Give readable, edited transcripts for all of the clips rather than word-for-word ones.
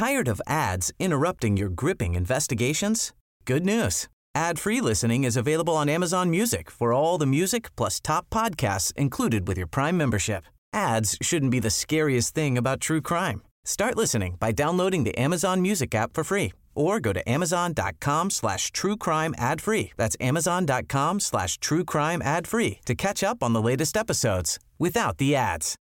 Tired of ads interrupting your gripping investigations? Good news. Ad-free listening is available on Amazon Music for all the music plus top podcasts included with your Prime membership. Ads shouldn't be the scariest thing about true crime. Start listening by downloading the Amazon Music app for free or go to amazon.com/truecrime ad-free. That's amazon.com/truecrime ad-free to catch up on the latest episodes without the ads.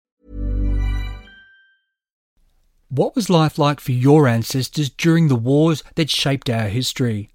What was life like for your ancestors during the wars that shaped our history?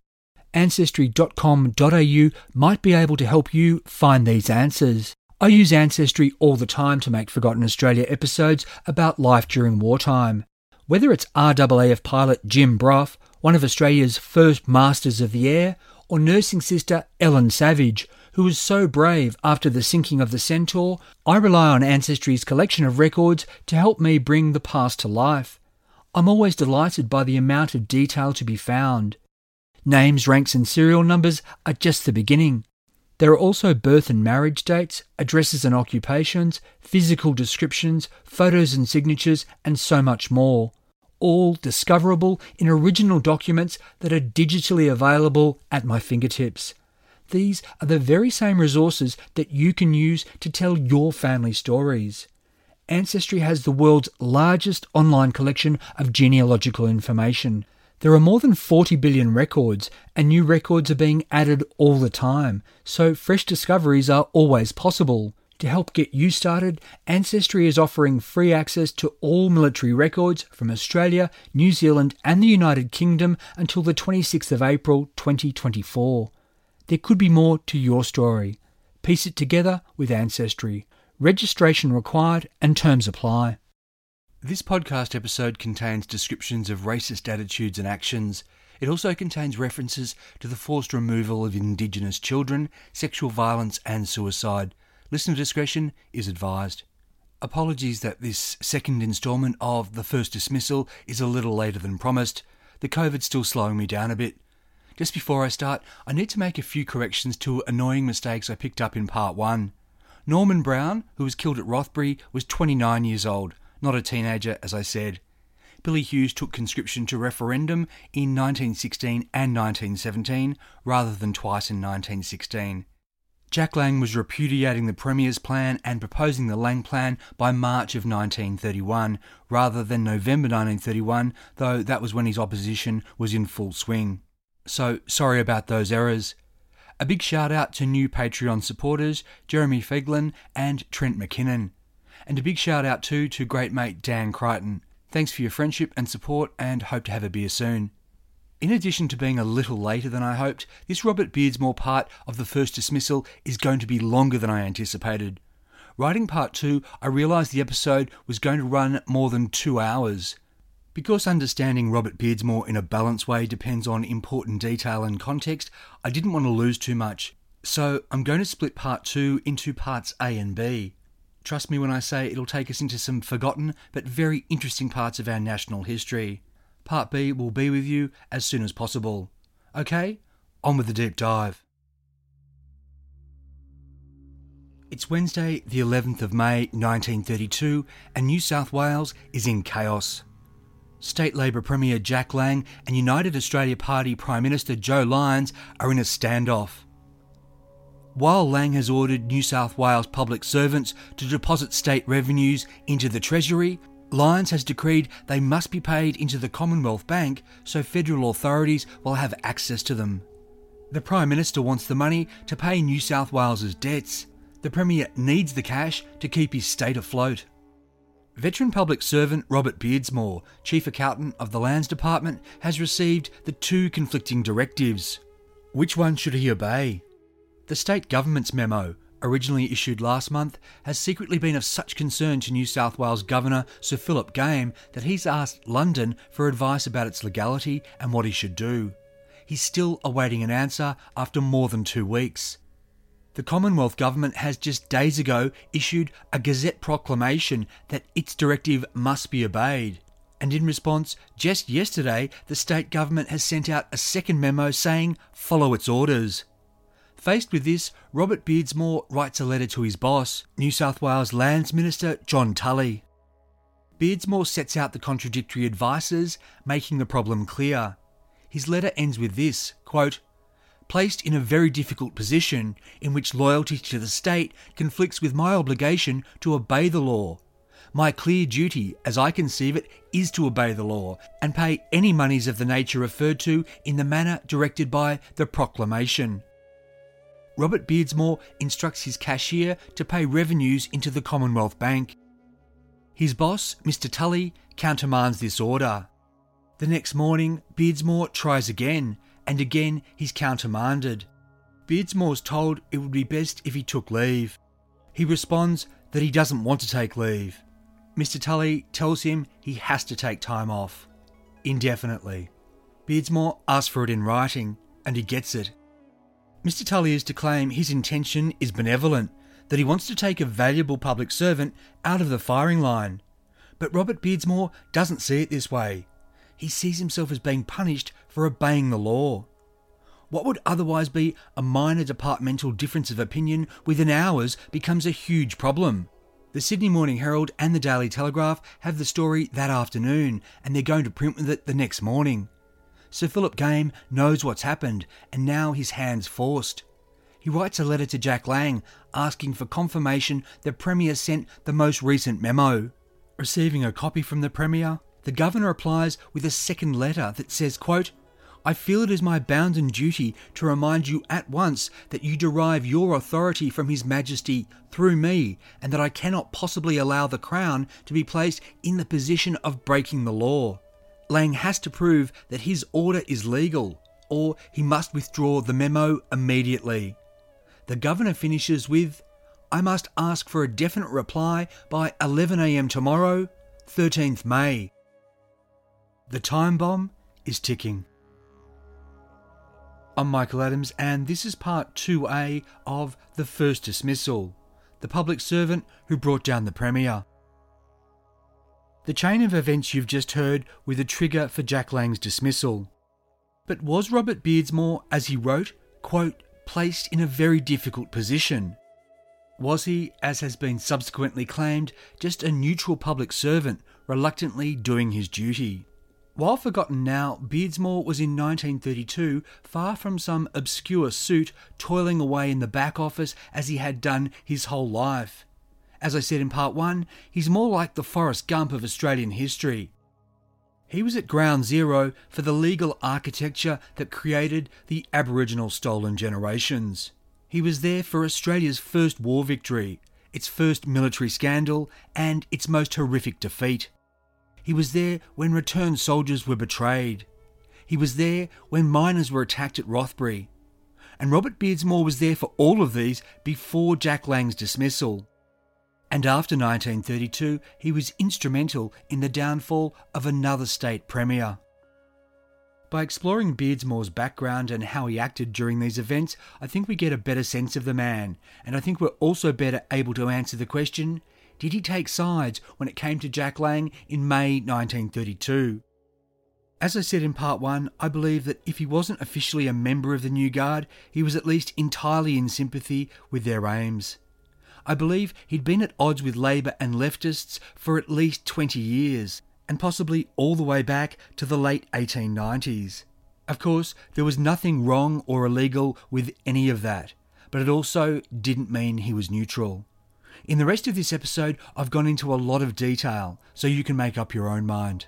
Ancestry.com.au might be able to help you find these answers. I use Ancestry all the time to make Forgotten Australia episodes about life during wartime. Whether it's RAAF pilot Jim Brough, one of Australia's first masters of the air, or nursing sister Ellen Savage, who was so brave after the sinking of the Centaur, I rely on Ancestry's collection of records to help me bring the past to life. I'm always delighted by the amount of detail to be found. Names, ranks and serial numbers are just the beginning. There are also birth and marriage dates, addresses and occupations, physical descriptions, photos and signatures, and so much more. All discoverable in original documents that are digitally available at my fingertips. These are the very same resources that you can use to tell your family stories. Ancestry has the world's largest online collection of genealogical information. There are more than 40 billion records, and new records are being added all the time, so fresh discoveries are always possible. To help get you started, Ancestry is offering free access to all military records from Australia, New Zealand and the United Kingdom until the 26th of April 2024. There could be more to your story. Piece it together with Ancestry. Registration required and terms apply. This podcast episode contains descriptions of racist attitudes and actions. It also contains references to the forced removal of Indigenous children, sexual violence and suicide. Listener discretion is advised. Apologies that this second instalment of The First Dismissal is a little later than promised. The COVID's still slowing me down a bit. Just before I start, I need to make a few corrections to annoying mistakes I picked up in part 1. Norman Brown, who was killed at Rothbury, was 29 years old, not a teenager as I said. Billy Hughes took conscription to referendum in 1916 and 1917, rather than twice in 1916. Jack Lang was repudiating the Premier's plan and proposing the Lang Plan by March of 1931, rather than November 1931, though that was when his opposition was in full swing. So, sorry about those errors. A big shout out to new Patreon supporters, Jeremy Feglin and Trent McKinnon. And a big shout out too to great mate Dan Crichton. Thanks for your friendship and support and hope to have a beer soon. In addition to being a little later than I hoped, this Robert Beardsmore part of The First Dismissal is going to be longer than I anticipated. Writing part 2, I realised the episode was going to run more than 2 hours. Because understanding Robert Beardsmore in a balanced way depends on important detail and context, I didn't want to lose too much. So I'm going to split part 2 into parts A and B. Trust me when I say it'll take us into some forgotten but very interesting parts of our national history. Part B will be with you as soon as possible. Okay, on with the deep dive. It's Wednesday, the 11th of May 1932, and New South Wales is in chaos. State Labor Premier Jack Lang and United Australia Party Prime Minister Joe Lyons are in a standoff. While Lang has ordered New South Wales public servants to deposit state revenues into the Treasury, Lyons has decreed they must be paid into the Commonwealth Bank so federal authorities will have access to them. The Prime Minister wants the money to pay New South Wales's debts. The Premier needs the cash to keep his state afloat. Veteran public servant Robert Beardsmore, Chief Accountant of the Lands Department, has received the 2 conflicting directives. Which one should he obey? The state government's memo, originally issued last month, has secretly been of such concern to New South Wales Governor Sir Philip Game that he's asked London for advice about its legality and what he should do. He's still awaiting an answer after more than 2 weeks. The Commonwealth Government has just days ago issued a Gazette proclamation that its directive must be obeyed. And in response, just yesterday, the state government has sent out a second memo saying, follow its orders. Faced with this, Robert Beardsmore writes a letter to his boss, New South Wales Lands Minister John Tully. Beardsmore sets out the contradictory advices, making the problem clear. His letter ends with this, quote, "Placed in a very difficult position in which loyalty to the state conflicts with my obligation to obey the law. My clear duty, as I conceive it, is to obey the law and pay any moneys of the nature referred to in the manner directed by the proclamation." Robert Beardsmore instructs his cashier to pay revenues into the Commonwealth Bank. His boss, Mr. Tully, countermands this order. The next morning, Beardsmore tries again, and again he's countermanded. Beardsmore's told it would be best if he took leave. He responds that he doesn't want to take leave. Mr. Tully tells him he has to take time off, indefinitely. Beardsmore asks for it in writing, and he gets it. Mr. Tully is to claim his intention is benevolent, that he wants to take a valuable public servant out of the firing line. But Robert Beardsmore doesn't see it this way. He sees himself as being punished for obeying the law. What would otherwise be a minor departmental difference of opinion within hours becomes a huge problem. The Sydney Morning Herald and the Daily Telegraph have the story that afternoon, and they're going to print with it the next morning. Sir Philip Game knows what's happened, and now his hand's forced. He writes a letter to Jack Lang asking for confirmation the Premier sent the most recent memo. Receiving a copy from the Premier, the Governor replies with a second letter that says, quote, "I feel it is my bounden duty to remind you at once that you derive your authority from His Majesty through me, and that I cannot possibly allow the Crown to be placed in the position of breaking the law. Lang has to prove that his order is legal, or he must withdraw the memo immediately." The Governor finishes with, "I must ask for a definite reply by 11 a.m. tomorrow, 13th May. The time bomb is ticking. I'm Michael Adams, and this is part 2A of The First Dismissal, the public servant who brought down the Premier. The chain of events you've just heard were the trigger for Jack Lang's dismissal. But was Robert Beardsmore, as he wrote, quote, "placed in a very difficult position"? Was he, as has been subsequently claimed, just a neutral public servant reluctantly doing his duty? While forgotten now, Beardsmore was in 1932 far from some obscure suit toiling away in the back office as he had done his whole life. As I said in part 1, he's more like the Forrest Gump of Australian history. He was at ground zero for the legal architecture that created the Aboriginal stolen generations. He was there for Australia's first war victory, its first military scandal, and its most horrific defeat. He was there when returned soldiers were betrayed. He was there when miners were attacked at Rothbury. And Robert Beardsmore was there for all of these before Jack Lang's dismissal. And after 1932, he was instrumental in the downfall of another state premier. By exploring Beardsmore's background and how he acted during these events, I think we get a better sense of the man, and I think we're also better able to answer the question, did he take sides when it came to Jack Lang in May 1932? As I said in part 1, I believe that if he wasn't officially a member of the New Guard, he was at least entirely in sympathy with their aims. I believe he'd been at odds with Labor and leftists for at least 20 years, and possibly all the way back to the late 1890s. Of course, there was nothing wrong or illegal with any of that, but it also didn't mean he was neutral. In the rest of this episode, I've gone into a lot of detail, so you can make up your own mind.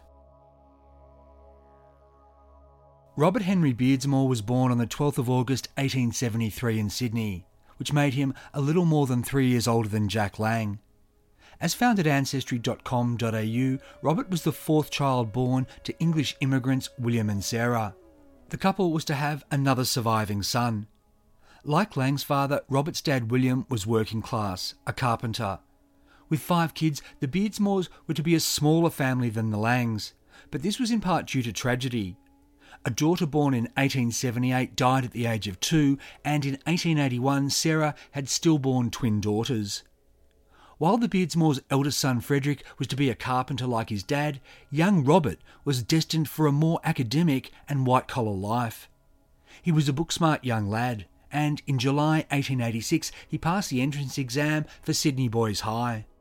Robert Henry Beardsmore was born on the 12th of August 1873 in Sydney, which made him a little more than 3 years older than Jack Lang. As found at ancestry.com.au, Robert was the fourth child born to English immigrants William and Sarah. The couple was to have another surviving son. Like Lang's father, Robert's dad William was working class, a carpenter. With 5 kids, the Beardsmores were to be a smaller family than the Langs, but this was in part due to tragedy. A daughter born in 1878 died at the age of 2, and in 1881 Sarah had stillborn twin daughters. While the Beardsmores' eldest son Frederick was to be a carpenter like his dad, young Robert was destined for a more academic and white-collar life. He was a book-smart young lad, and in July 1886 he passed the entrance exam for Sydney Boys High.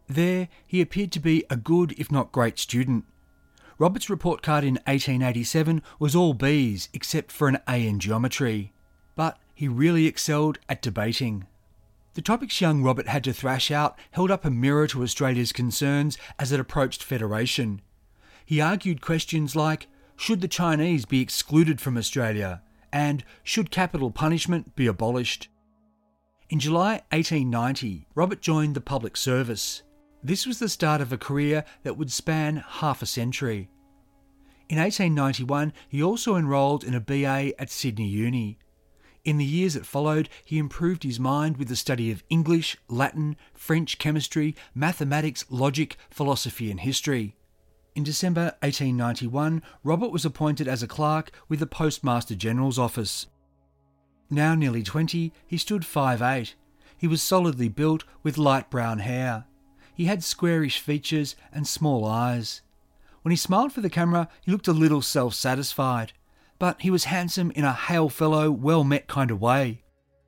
There, he appeared to be a good, if not great, student. Robert's report card in 1887 was all B's except for an A in geometry. But he really excelled at debating. The topics young Robert had to thrash out held up a mirror to Australia's concerns as it approached federation. He argued questions like, should the Chinese be excluded from Australia? And should capital punishment be abolished? In July 1890, Robert joined the public service. This was the start of a career that would span half a century. In 1891, he also enrolled in a BA at Sydney Uni. In the years that followed, he improved his mind with the study of English, Latin, French, chemistry, mathematics, logic, philosophy and history. In December 1891, Robert was appointed as a clerk with the Postmaster General's office. Now nearly 20, he stood 5'8". He was solidly built with light brown hair. He had squarish features and small eyes. When he smiled for the camera, he looked a little self-satisfied, but he was handsome in a hail fellow, well-met kind of way.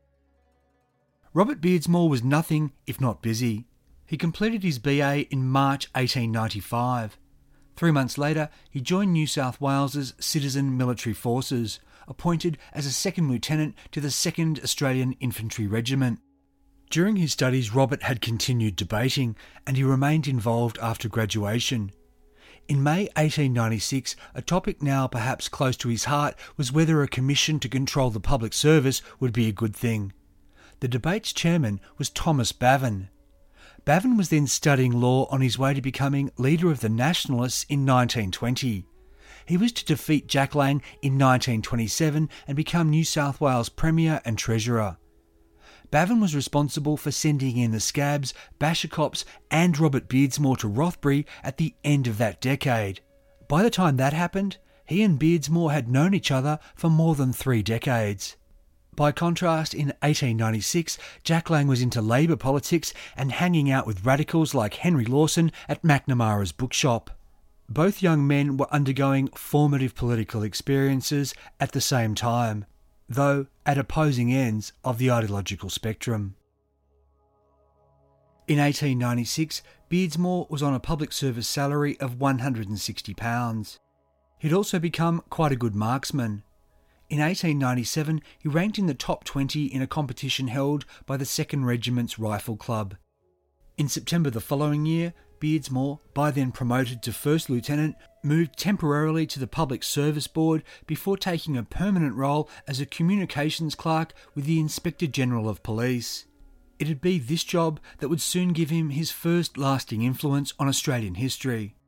Robert Beardsmore was nothing if not busy. He completed his BA in March 1895. 3 months later, he joined New South Wales's Citizen Military Forces, appointed as a second lieutenant to the 2nd Australian Infantry Regiment. During his studies, Robert had continued debating, and he remained involved after graduation. In May 1896, a topic now perhaps close to his heart was whether a commission to control the public service would be a good thing. The debate's chairman was Thomas Bavin. Bavin was then studying law on his way to becoming leader of the Nationalists in 1920. He was to defeat Jack Lang in 1927 and become New South Wales Premier and Treasurer. Bavin was responsible for sending in the Scabs, Bashercops and Robert Beardsmore to Rothbury at the end of that decade. By the time that happened, he and Beardsmore had known each other for more than 3 decades. By contrast, in 1896, Jack Lang was into Labour politics and hanging out with radicals like Henry Lawson at McNamara's bookshop. Both young men were undergoing formative political experiences at the same time, though at opposing ends of the ideological spectrum. In 1896, Beardsmore was on a public service salary of £160. He'd also become quite a good marksman. In 1897, he ranked in the top 20 in a competition held by the 2nd Regiment's Rifle Club. In September the following year, Beardsmore, by then promoted to First Lieutenant, moved temporarily to the Public Service Board before taking a permanent role as a communications clerk with the Inspector General of Police. It'd be this job that would soon give him his first lasting influence on Australian history.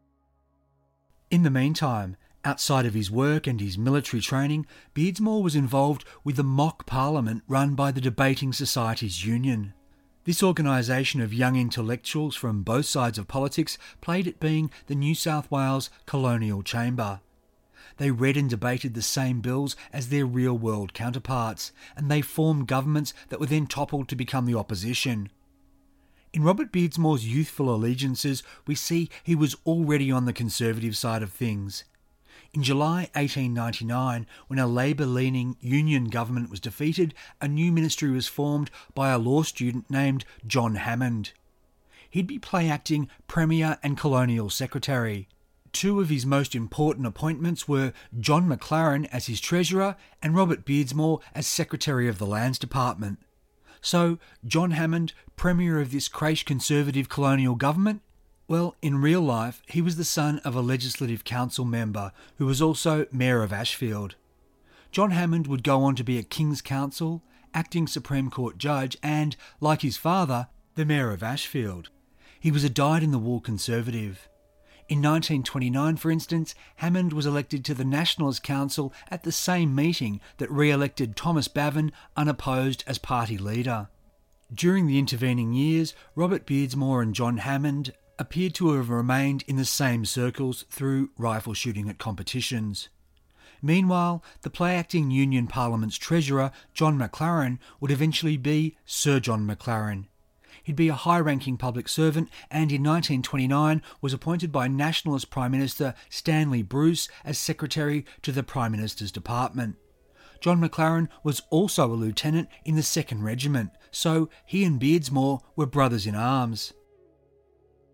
In the meantime, outside of his work and his military training, Beardsmore was involved with the mock parliament run by the Debating Societies Union. This organisation of young intellectuals from both sides of politics played at being the New South Wales Colonial Chamber. They read and debated the same bills as their real-world counterparts, and they formed governments that were then toppled to become the opposition. In Robert Beardsmore's youthful allegiances, we see he was already on the conservative side of things. In July 1899, when a Labour-leaning Union government was defeated, a new ministry was formed by a law student named John Hammond. He'd be play-acting Premier and Colonial Secretary. 2 of his most important appointments were John McLaren as his Treasurer and Robert Beardsmore as Secretary of the Lands Department. So, John Hammond, Premier of this crèche conservative colonial government? Well, in real life, he was the son of a Legislative Council member who was also Mayor of Ashfield. John Hammond would go on to be a King's Counsel, acting Supreme Court judge and, like his father, the Mayor of Ashfield. He was a dyed-in-the-wool Conservative. In 1929, for instance, Hammond was elected to the Nationalist Council at the same meeting that re-elected Thomas Bavin unopposed as party leader. During the intervening years, Robert Beardsmore and John Hammond appeared to have remained in the same circles through rifle shooting at competitions. Meanwhile, the play-acting Union Parliament's Treasurer, John McLaren, would eventually be Sir John McLaren. He'd be a high-ranking public servant and in 1929 was appointed by Nationalist Prime Minister Stanley Bruce as Secretary to the Prime Minister's Department. John McLaren was also a lieutenant in the 2nd Regiment, so he and Beardsmore were brothers in arms.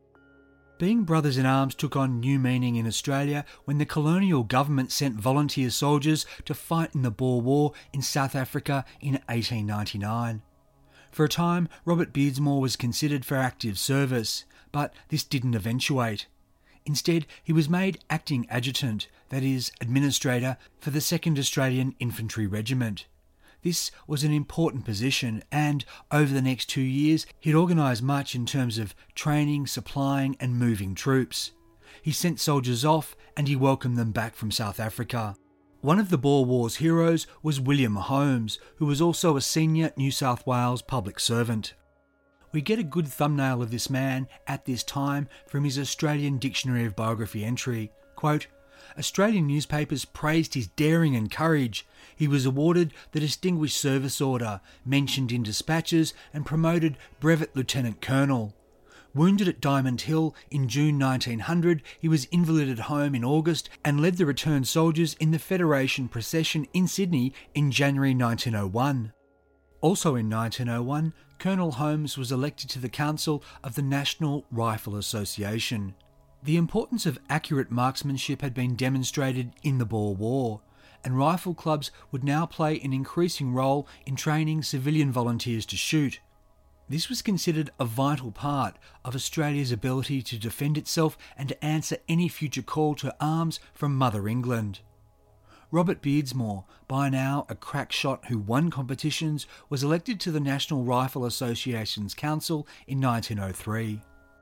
Being brothers in arms took on new meaning in Australia when the colonial government sent volunteer soldiers to fight in the Boer War in South Africa in 1899. For a time, Robert Beardsmore was considered for active service, but this didn't eventuate. Instead, he was made acting adjutant, that is, administrator, for the 2nd Australian Infantry Regiment. This was an important position and, over the next 2 years, he'd organised much in terms of training, supplying and moving troops. He sent soldiers off and he welcomed them back from South Africa. One of the Boer War's heroes was William Holmes, who was also a senior New South Wales public servant. We get a good thumbnail of this man at this time from his Australian Dictionary of Biography entry. Quote, Australian newspapers praised his daring and courage. He was awarded the Distinguished Service Order, mentioned in dispatches, and promoted Brevet Lieutenant Colonel. Wounded at Diamond Hill in June 1900, he was invalided home in August and led the returned soldiers in the Federation procession in Sydney in January 1901. Also in 1901, Colonel Holmes was elected to the Council of the National Rifle Association. The importance of accurate marksmanship had been demonstrated in the Boer War, and rifle clubs would now play an increasing role in training civilian volunteers to shoot. This was considered a vital part of Australia's ability to defend itself and to answer any future call to arms from Mother England. Robert Beardsmore, by now a crack shot who won competitions, was elected to the National Rifle Association's Council in 1903.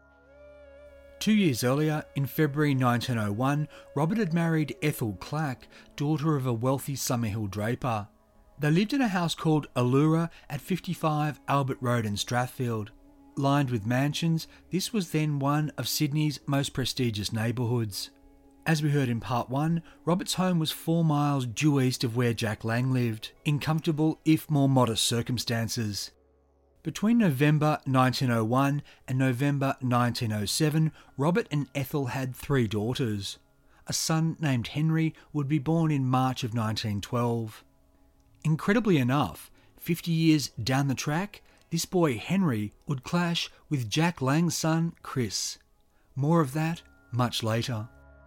2 years earlier, in February 1901, Robert had married Ethel Clack, daughter of a wealthy Summerhill draper. They lived in a house called Allura at 55 Albert Road in Strathfield. Lined with mansions, this was then one of Sydney's most prestigious neighbourhoods. As we heard in part 1, Robert's home was 4 miles due east of where Jack Lang lived, in comfortable if more modest circumstances. Between November 1901 and November 1907, Robert and Ethel had 3 daughters. A son named Henry would be born in March of 1912. Incredibly enough, 50 years down the track, this boy Henry would clash with Jack Lang's son Chris. More of that much later.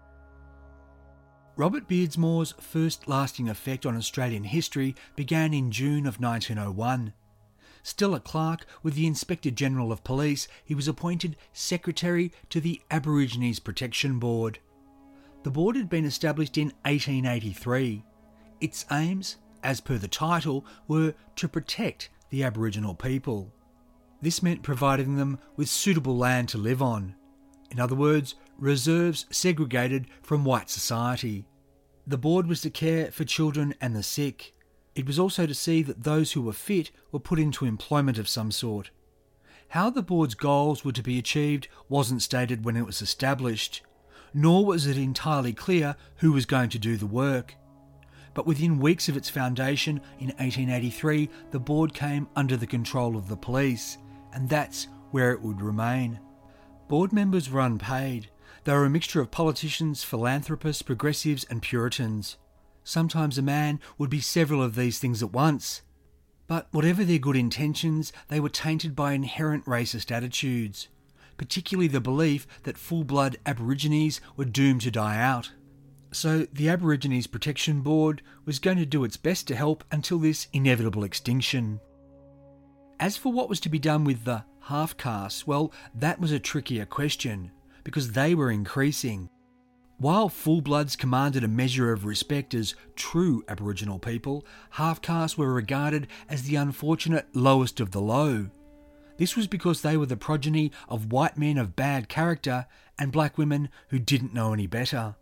Robert Beardsmore's first lasting effect on Australian history began in June of 1901. Still a clerk with the Inspector General of Police, he was appointed Secretary to the Aborigines Protection Board. The board had been established in 1883. Its aims, as per the title, were to protect the Aboriginal people. This meant providing them with suitable land to live on. In other words, reserves segregated from white society. The board was to care for children and the sick. It was also to see that those who were fit were put into employment of some sort. How the board's goals were to be achieved wasn't stated when it was established, nor was it entirely clear who was going to do the work. But within weeks of its foundation in 1883, the board came under the control of the police, and that's where it would remain. Board members were unpaid. They were a mixture of politicians, philanthropists, progressives and Puritans. Sometimes a man would be several of these things at once. But whatever their good intentions, they were tainted by inherent racist attitudes, particularly the belief that full-blood Aborigines were doomed to die out. So the Aborigines Protection Board was going to do its best to help until this inevitable extinction. As for what was to be done with the half-castes, well, that was a trickier question, because they were increasing. While full-bloods commanded a measure of respect as true Aboriginal people, half-castes were regarded as the unfortunate lowest of the low. This was because they were the progeny of white men of bad character and black women who didn't know any better.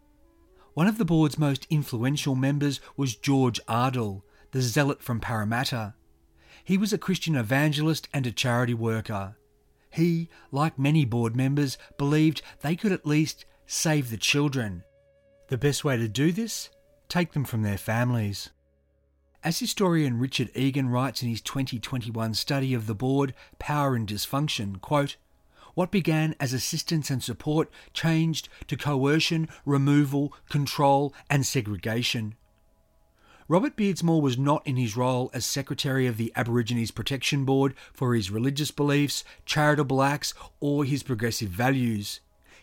One of the board's most influential members was George Ardell, the zealot from Parramatta. He was a Christian evangelist and a charity worker. He, like many board members, believed they could at least save the children. The best way to do this? Take them from their families. As historian Richard Egan writes in his 2021 study of the board, Power and Dysfunction, quote, "What began as assistance and support changed to coercion, removal, control and segregation." Robert Beardsmore was not in his role as Secretary of the Aborigines Protection Board for his religious beliefs, charitable acts or his progressive values.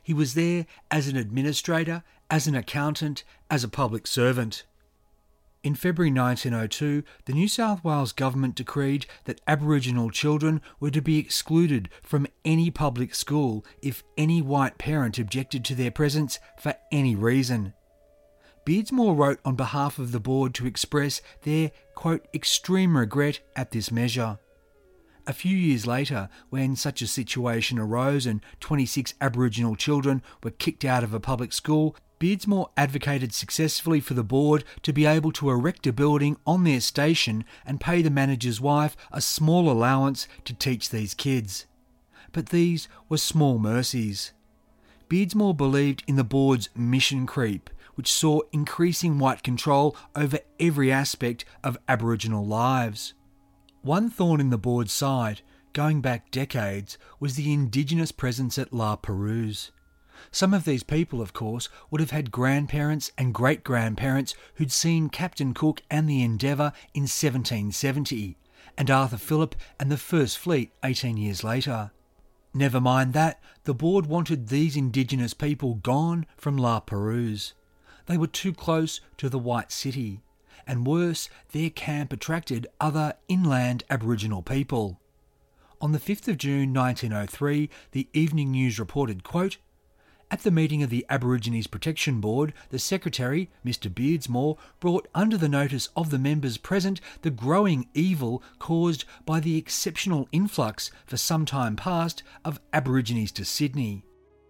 He was there as an administrator, as an accountant, as a public servant. In February 1902, the New South Wales government decreed that Aboriginal children were to be excluded from any public school if any white parent objected to their presence for any reason. Beardsmore wrote on behalf of the board to express their, quote, extreme regret at this measure. A few years later, when such a situation arose and 26 Aboriginal children were kicked out of a public school, Beardsmore advocated successfully for the board to be able to erect a building on their station and pay the manager's wife a small allowance to teach these kids. But these were small mercies. Beardsmore believed in the board's mission creep, which saw increasing white control over every aspect of Aboriginal lives. One thorn in the board's side, going back decades, was the Indigenous presence at La Perouse. Some of these people, of course, would have had grandparents and great-grandparents who'd seen Captain Cook and the Endeavour in 1770, and Arthur Phillip and the First Fleet 18 years later. Never mind that, the board wanted these Indigenous people gone from La Perouse. They were too close to the white city, and worse, their camp attracted other inland Aboriginal people. On the 5th of June 1903, the Evening News reported, quote, "At the meeting of the Aborigines Protection Board, the Secretary, Mr Beardsmore, brought under the notice of the members present the growing evil caused by the exceptional influx for some time past of Aborigines to Sydney."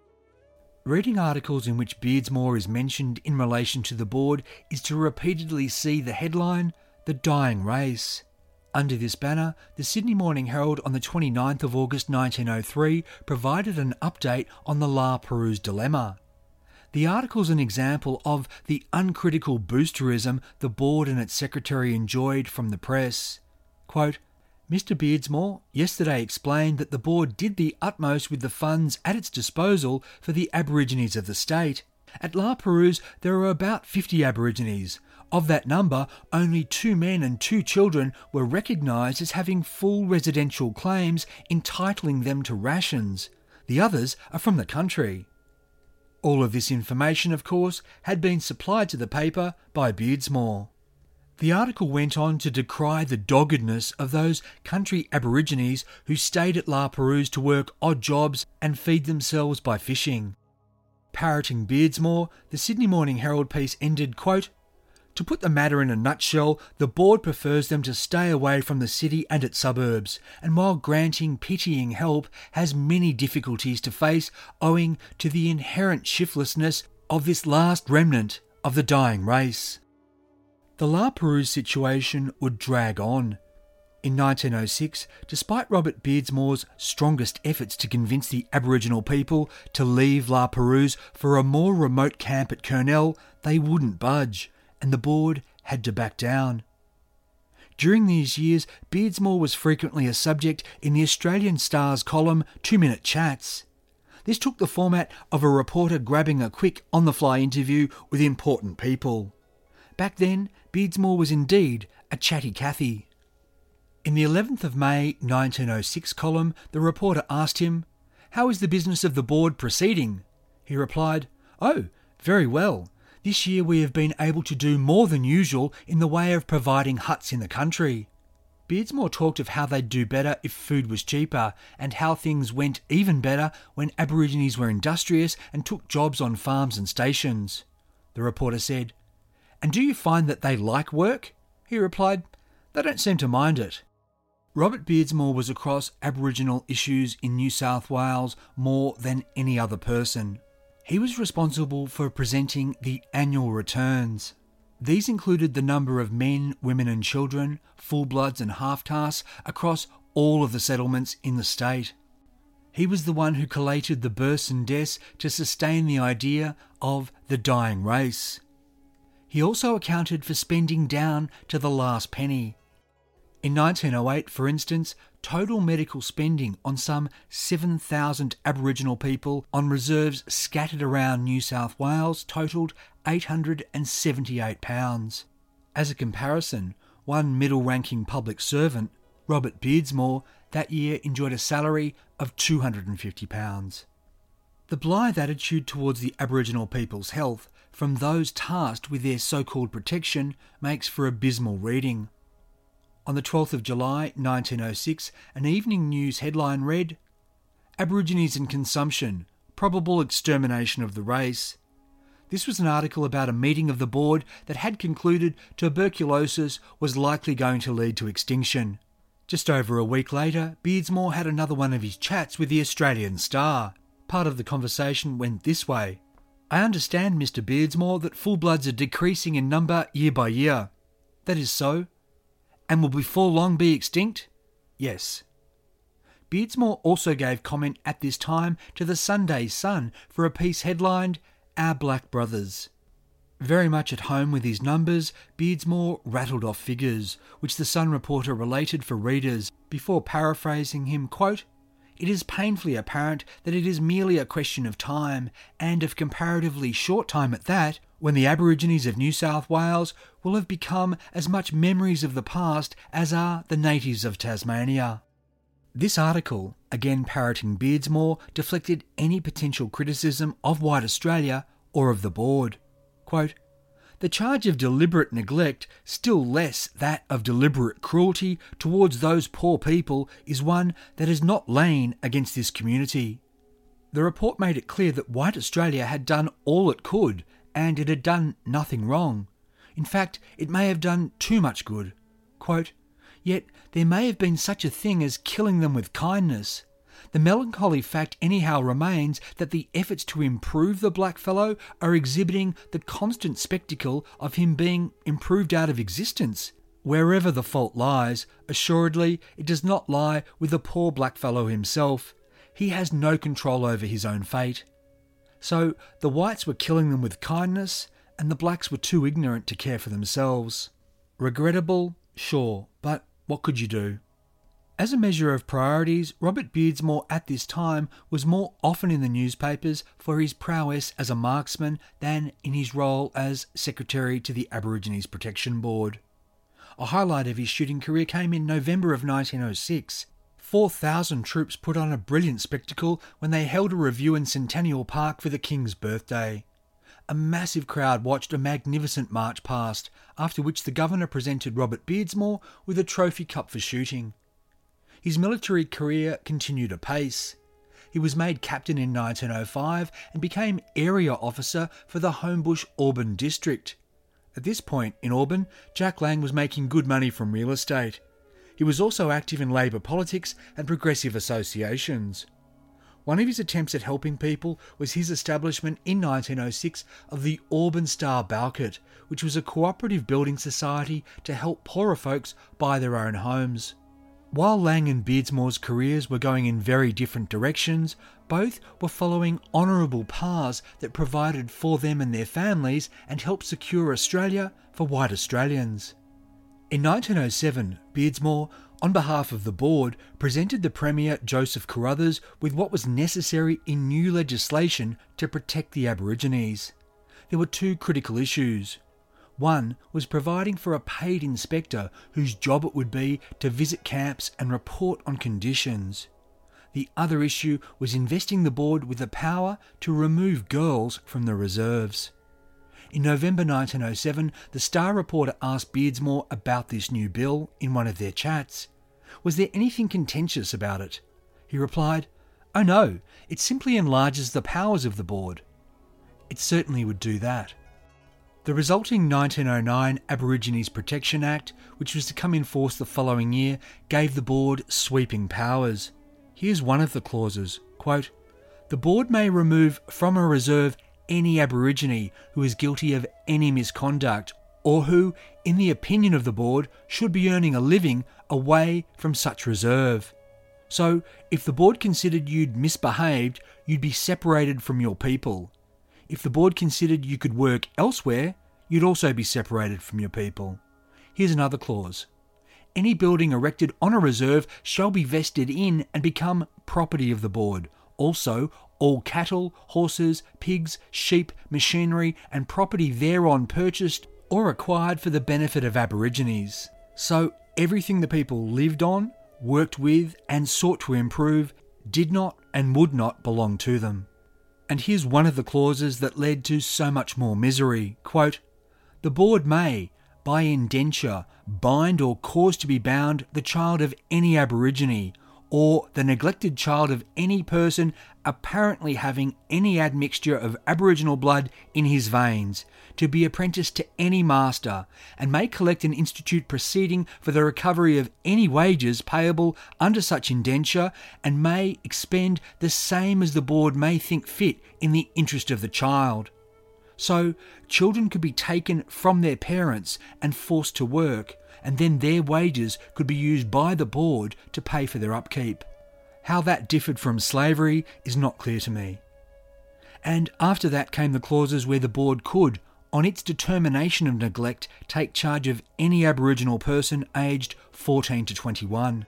Reading articles in which Beardsmore is mentioned in relation to the board is to repeatedly see the headline, "The Dying Race." Under this banner, the Sydney Morning Herald on the 29th of August 1903 provided an update on the La Perouse dilemma. The article's an example of the uncritical boosterism the board and its secretary enjoyed from the press. Quote, "Mr Beardsmore yesterday explained that the board did the utmost with the funds at its disposal for the Aborigines of the state. At La Perouse there are about 50 Aborigines. Of that number, only 2 men and 2 children were recognised as having full residential claims entitling them to rations. The others are from the country." All of this information, of course, had been supplied to the paper by Beardsmore. The article went on to decry the doggedness of those country Aborigines who stayed at La Perouse to work odd jobs and feed themselves by fishing. Parroting Beardsmore, the Sydney Morning Herald piece ended, quote, "To put the matter in a nutshell, the board prefers them to stay away from the city and its suburbs, and while granting pitying help, has many difficulties to face owing to the inherent shiftlessness of this last remnant of the dying race." The La Perouse situation would drag on. In 1906, despite Robert Beardsmore's strongest efforts to convince the Aboriginal people to leave La Perouse for a more remote camp at Kurnell, they wouldn't budge, and the board had to back down. During these years, Beardsmore was frequently a subject in the Australian Star's column 2-Minute Chats. This took the format of a reporter grabbing a quick on-the-fly interview with important people. Back then, Beardsmore was indeed a chatty Cathy. In the 11th of May 1906 column, the reporter asked him, "How is the business of the board proceeding?" He replied, "Oh, very well. This year we have been able to do more than usual in the way of providing huts in the country." Beardsmore talked of how they'd do better if food was cheaper, and how things went even better when Aborigines were industrious and took jobs on farms and stations. The reporter said, "And do you find that they like work?" He replied, "They don't seem to mind it." Robert Beardsmore was across Aboriginal issues in New South Wales more than any other person. He was responsible for presenting the annual returns. These included the number of men, women and children, full-bloods and half-castes across all of the settlements in the state. He was the one who collated the births and deaths to sustain the idea of the dying race. He also accounted for spending down to the last penny. In 1908, for instance, total medical spending on some 7,000 Aboriginal people on reserves scattered around New South Wales totalled £878. As a comparison, one middle-ranking public servant, Robert Beardsmore, that year enjoyed a salary of £250. The blithe attitude towards the Aboriginal people's health from those tasked with their so-called protection makes for abysmal reading. On the 12th of July 1906, an evening news headline read, "Aborigines in consumption, probable extermination of the race." This was an article about a meeting of the board that had concluded tuberculosis was likely going to lead to extinction. Just over a week later, Beardsmore had another one of his chats with the Australian Star. Part of the conversation went this way. "I understand, Mr. Beardsmore, that full-bloods are decreasing in number year by year." "That is so." "And will before long be extinct?" "Yes." Beardsmore also gave comment at this time to the Sunday Sun for a piece headlined, "Our Black Brothers." Very much at home with his numbers, Beardsmore rattled off figures, which the Sun reporter related for readers, before paraphrasing him, quote, "It is painfully apparent that it is merely a question of time, and of comparatively short time at that, when the Aborigines of New South Wales will have become as much memories of the past as are the natives of Tasmania." This article, again parroting Beardsmore, deflected any potential criticism of White Australia or of the board. Quote, "The charge of deliberate neglect, still less that of deliberate cruelty towards those poor people, is one that has not lain against this community." The report made it clear that White Australia had done all it could, and it had done nothing wrong. In fact, it may have done too much good. Quote, "Yet there may have been such a thing as killing them with kindness. The melancholy fact anyhow remains that the efforts to improve the blackfellow are exhibiting the constant spectacle of him being improved out of existence. Wherever the fault lies, assuredly it does not lie with the poor blackfellow himself. He has no control over his own fate. So the whites were killing them with kindness, and the blacks were too ignorant to care for themselves. Regrettable, sure, but what could you do?" As a measure of priorities, Robert Beardsmore at this time was more often in the newspapers for his prowess as a marksman than in his role as Secretary to the Aborigines Protection Board. A highlight of his shooting career came in November of 1906. 4,000 troops put on a brilliant spectacle when they held a review in Centennial Park for the King's birthday. A massive crowd watched a magnificent march past, after which the Governor presented Robert Beardsmore with a trophy cup for shooting. His military career continued apace. He was made captain in 1905 and became area officer for the Homebush Auburn district. At this point in Auburn, Jack Lang was making good money from real estate. He was also active in Labor politics and progressive associations. One of his attempts at helping people was his establishment in 1906 of the Auburn Star Balcott, which was a cooperative building society to help poorer folks buy their own homes. While Lang and Beardsmore's careers were going in very different directions, both were following honourable paths that provided for them and their families and helped secure Australia for white Australians. In 1907, Beardsmore, on behalf of the board, presented the Premier Joseph Carruthers with what was necessary in new legislation to protect the Aborigines. There were two critical issues. One was providing for a paid inspector whose job it would be to visit camps and report on conditions. The other issue was investing the board with the power to remove girls from the reserves. In November 1907, the Star reporter asked Beardsmore about this new bill in one of their chats. Was there anything contentious about it? He replied, "Oh no, it simply enlarges the powers of the board." It certainly would do that. The resulting 1909 Aborigines Protection Act, which was to come in force the following year, gave the board sweeping powers. Here's one of the clauses, quote, "The board may remove from a reserve any Aborigine who is guilty of any misconduct or who, in the opinion of the board, should be earning a living away from such reserve. So, if the board considered you'd misbehaved, you'd be separated from your people. If the board considered you could work elsewhere, you'd also be separated from your people." Here's another clause. "Any building erected on a reserve shall be vested in and become property of the board. Also, all cattle, horses, pigs, sheep, machinery and property thereon purchased or acquired for the benefit of Aborigines." So everything the people lived on, worked with and sought to improve did not and would not belong to them. And here's one of the clauses that led to so much more misery. Quote, "The board may, by indenture, bind or cause to be bound the child of any Aborigine, or the neglected child of any person apparently having any admixture of Aboriginal blood in his veins, to be apprenticed to any master, and may collect and institute proceeding for the recovery of any wages payable under such indenture, and may expend the same as the board may think fit in the interest of the child." So, children could be taken from their parents and forced to work, and then their wages could be used by the board to pay for their upkeep. How that differed from slavery is not clear to me. And after that came the clauses where the board could, on its determination of neglect, take charge of any Aboriginal person aged 14 to 21.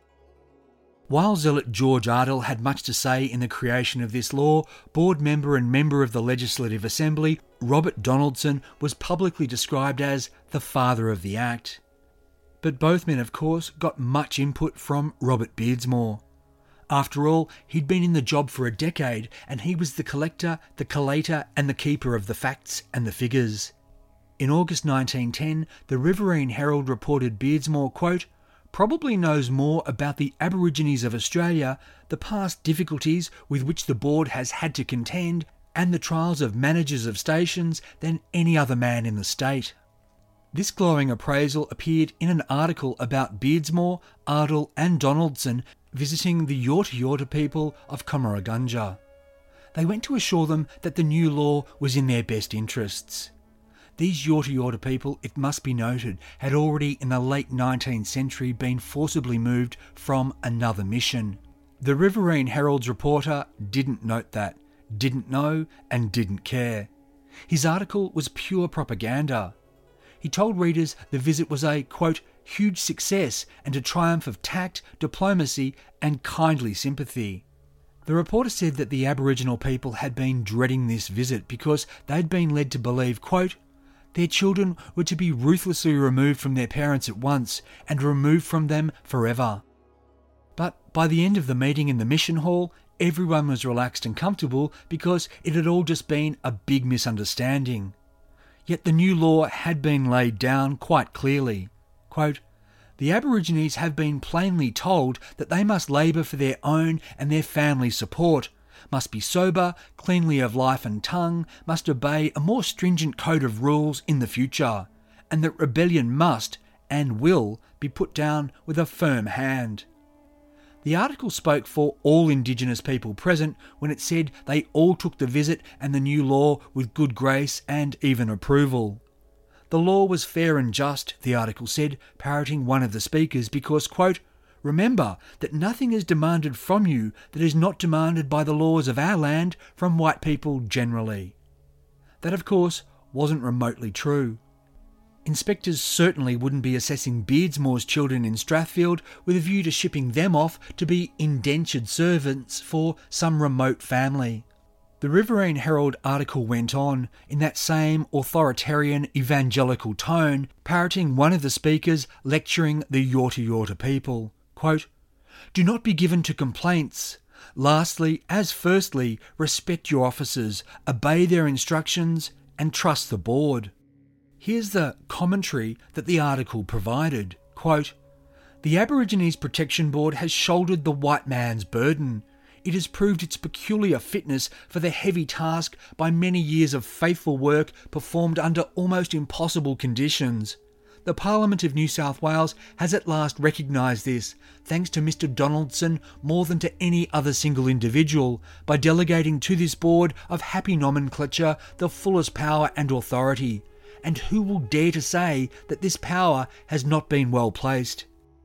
While zealot George Ardell had much to say in the creation of this law, board member and member of the Legislative Assembly, Robert Donaldson, was publicly described as the father of the Act. But both men, of course, got much input from Robert Beardsmore. After all, he'd been in the job for a decade, and he was the collector, the collator, and the keeper of the facts and the figures. In August 1910, the Riverine Herald reported Beardsmore, quote, "probably knows more about the Aborigines of Australia, the past difficulties with which the board has had to contend, and the trials of managers of stations than any other man in the state." This glowing appraisal appeared in an article about Beardsmore, Ardell and Donaldson visiting the Yorta Yorta people of Cummeragunja. They went to assure them that the new law was in their best interests. These Yorta Yorta people, it must be noted, had already in the late 19th century been forcibly moved from another mission. The Riverine Herald's reporter didn't note that, didn't know and didn't care. His article was pure propaganda. He told readers the visit was a, quote, "huge success and a triumph of tact, diplomacy and kindly sympathy." The reporter said that the Aboriginal people had been dreading this visit because they'd been led to believe, quote, "their children were to be ruthlessly removed from their parents at once and removed from them forever." But by the end of the meeting in the mission hall, everyone was relaxed and comfortable because it had all just been a big misunderstanding. Yet the new law had been laid down quite clearly. Quote, "The Aborigines have been plainly told that they must labour for their own and their family's support, must be sober, cleanly of life and tongue, must obey a more stringent code of rules in the future, and that rebellion must, and will, be put down with a firm hand." The article spoke for all Indigenous people present when it said they all took the visit and the new law with good grace and even approval. The law was fair and just, the article said, parroting one of the speakers, because, quote, "remember that nothing is demanded from you that is not demanded by the laws of our land from white people generally." That, of course, wasn't remotely true. Inspectors certainly wouldn't be assessing Beardsmore's children in Strathfield with a view to shipping them off to be indentured servants for some remote family. The Riverine Herald article went on, in that same authoritarian evangelical tone, parroting one of the speakers lecturing the Yorta Yorta people. Quote, "Do not be given to complaints. Lastly, as firstly, respect your officers, obey their instructions, and trust the board." Here's the commentary that the article provided. Quote, "The Aborigines Protection Board has shouldered the white man's burden. It has proved its peculiar fitness for the heavy task by many years of faithful work performed under almost impossible conditions. The Parliament of New South Wales has at last recognised this, thanks to Mr Donaldson more than to any other single individual, by delegating to this board of happy nomenclature the fullest power and authority. And who will dare to say that this power has not been well placed?"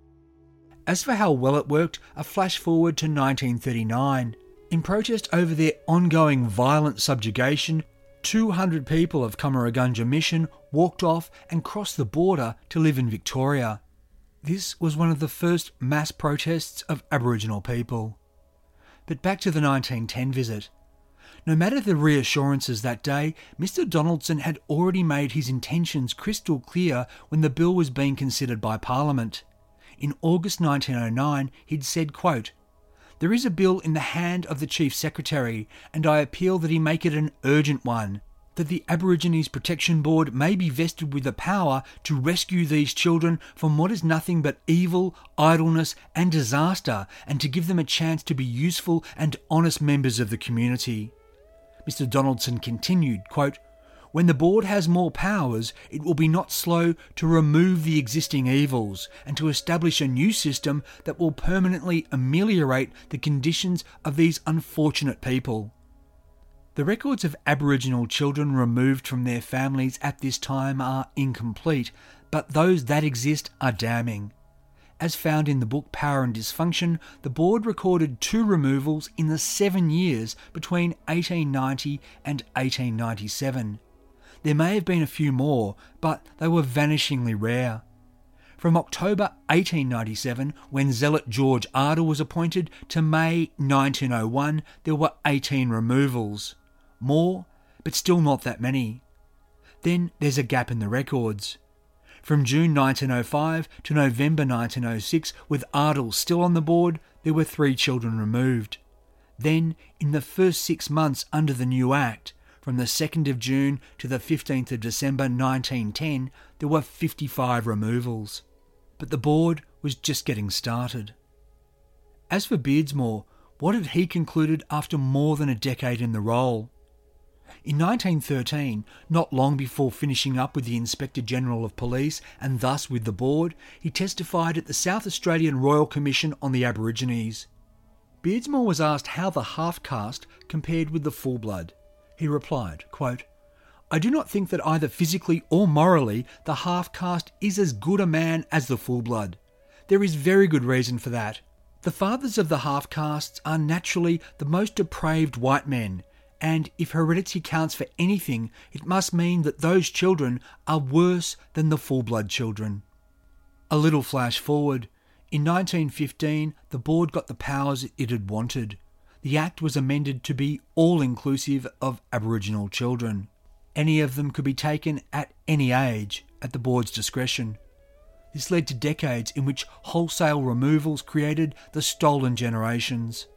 As for how well it worked, a flash forward to 1939. In protest over their ongoing violent subjugation, 200 people of Cummeragunja Mission walked off and crossed the border to live in Victoria. This was one of the first mass protests of Aboriginal people. But back to the 1910 visit. No matter the reassurances that day, Mr Donaldson had already made his intentions crystal clear when the bill was being considered by Parliament. In August 1909, he'd said, quote, There is a bill in the hand of the Chief Secretary, and I appeal that he make it an urgent one, that the Aborigines Protection Board may be vested with the power to rescue these children from what is nothing but evil, idleness and disaster, and to give them a chance to be useful and honest members of the community. Mr. Donaldson continued, quote, "When the board has more powers, it will be not slow to remove the existing evils and to establish a new system that will permanently ameliorate the conditions of these unfortunate people." The records of Aboriginal children removed from their families at this time are incomplete, but those that exist are damning. As found in the book Power and Dysfunction, the board recorded 2 removals in the 7 years between 1890 and 1897. There may have been a few more, but they were vanishingly rare. From October 1897, when Zealot George Ardell was appointed, to May 1901, there were 18 removals. More, but still not that many. Then there's a gap in the records. From June 1905 to November 1906, with Ardell still on the board, there were 3 children removed. Then, in the first 6 months under the new Act, from the 2nd of June to the 15th of December 1910, there were 55 removals. But the board was just getting started. As for Beardsmore, what had he concluded after more than a decade in the role? In 1913, not long before finishing up with the Inspector General of Police and thus with the board, he testified at the South Australian Royal Commission on the Aborigines. Beardsmore was asked how the half-caste compared with the full-blood. He replied, quote, "I do not think that either physically or morally the half-caste is as good a man as the full-blood. There is very good reason for that. The fathers of the half-castes are naturally the most depraved white men, and if heredity counts for anything, it must mean that those children are worse than the full-blood children." A little flash forward. In 1915, the board got the powers it had wanted. The Act was amended to be all-inclusive of Aboriginal children. Any of them could be taken at any age, at the board's discretion. This led to decades in which wholesale removals created the stolen generations.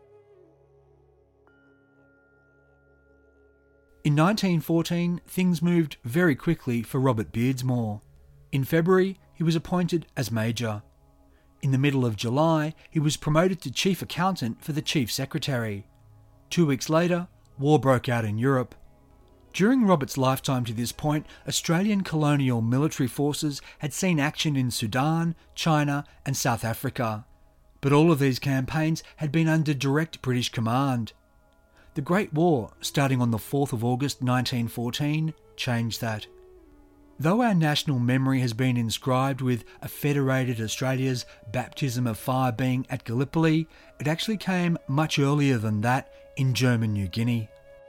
In 1914, things moved very quickly for Robert Beardsmore. In February, he was appointed as Major. In the middle of July, he was promoted to Chief Accountant for the Chief Secretary. 2 weeks later, war broke out in Europe. During Robert's lifetime to this point, Australian colonial military forces had seen action in Sudan, China and South Africa. But all of these campaigns had been under direct British command. The Great War, starting on the 4th of August 1914, changed that. Though our national memory has been inscribed with a federated Australia's baptism of fire being at Gallipoli, it actually came much earlier than that in German New Guinea.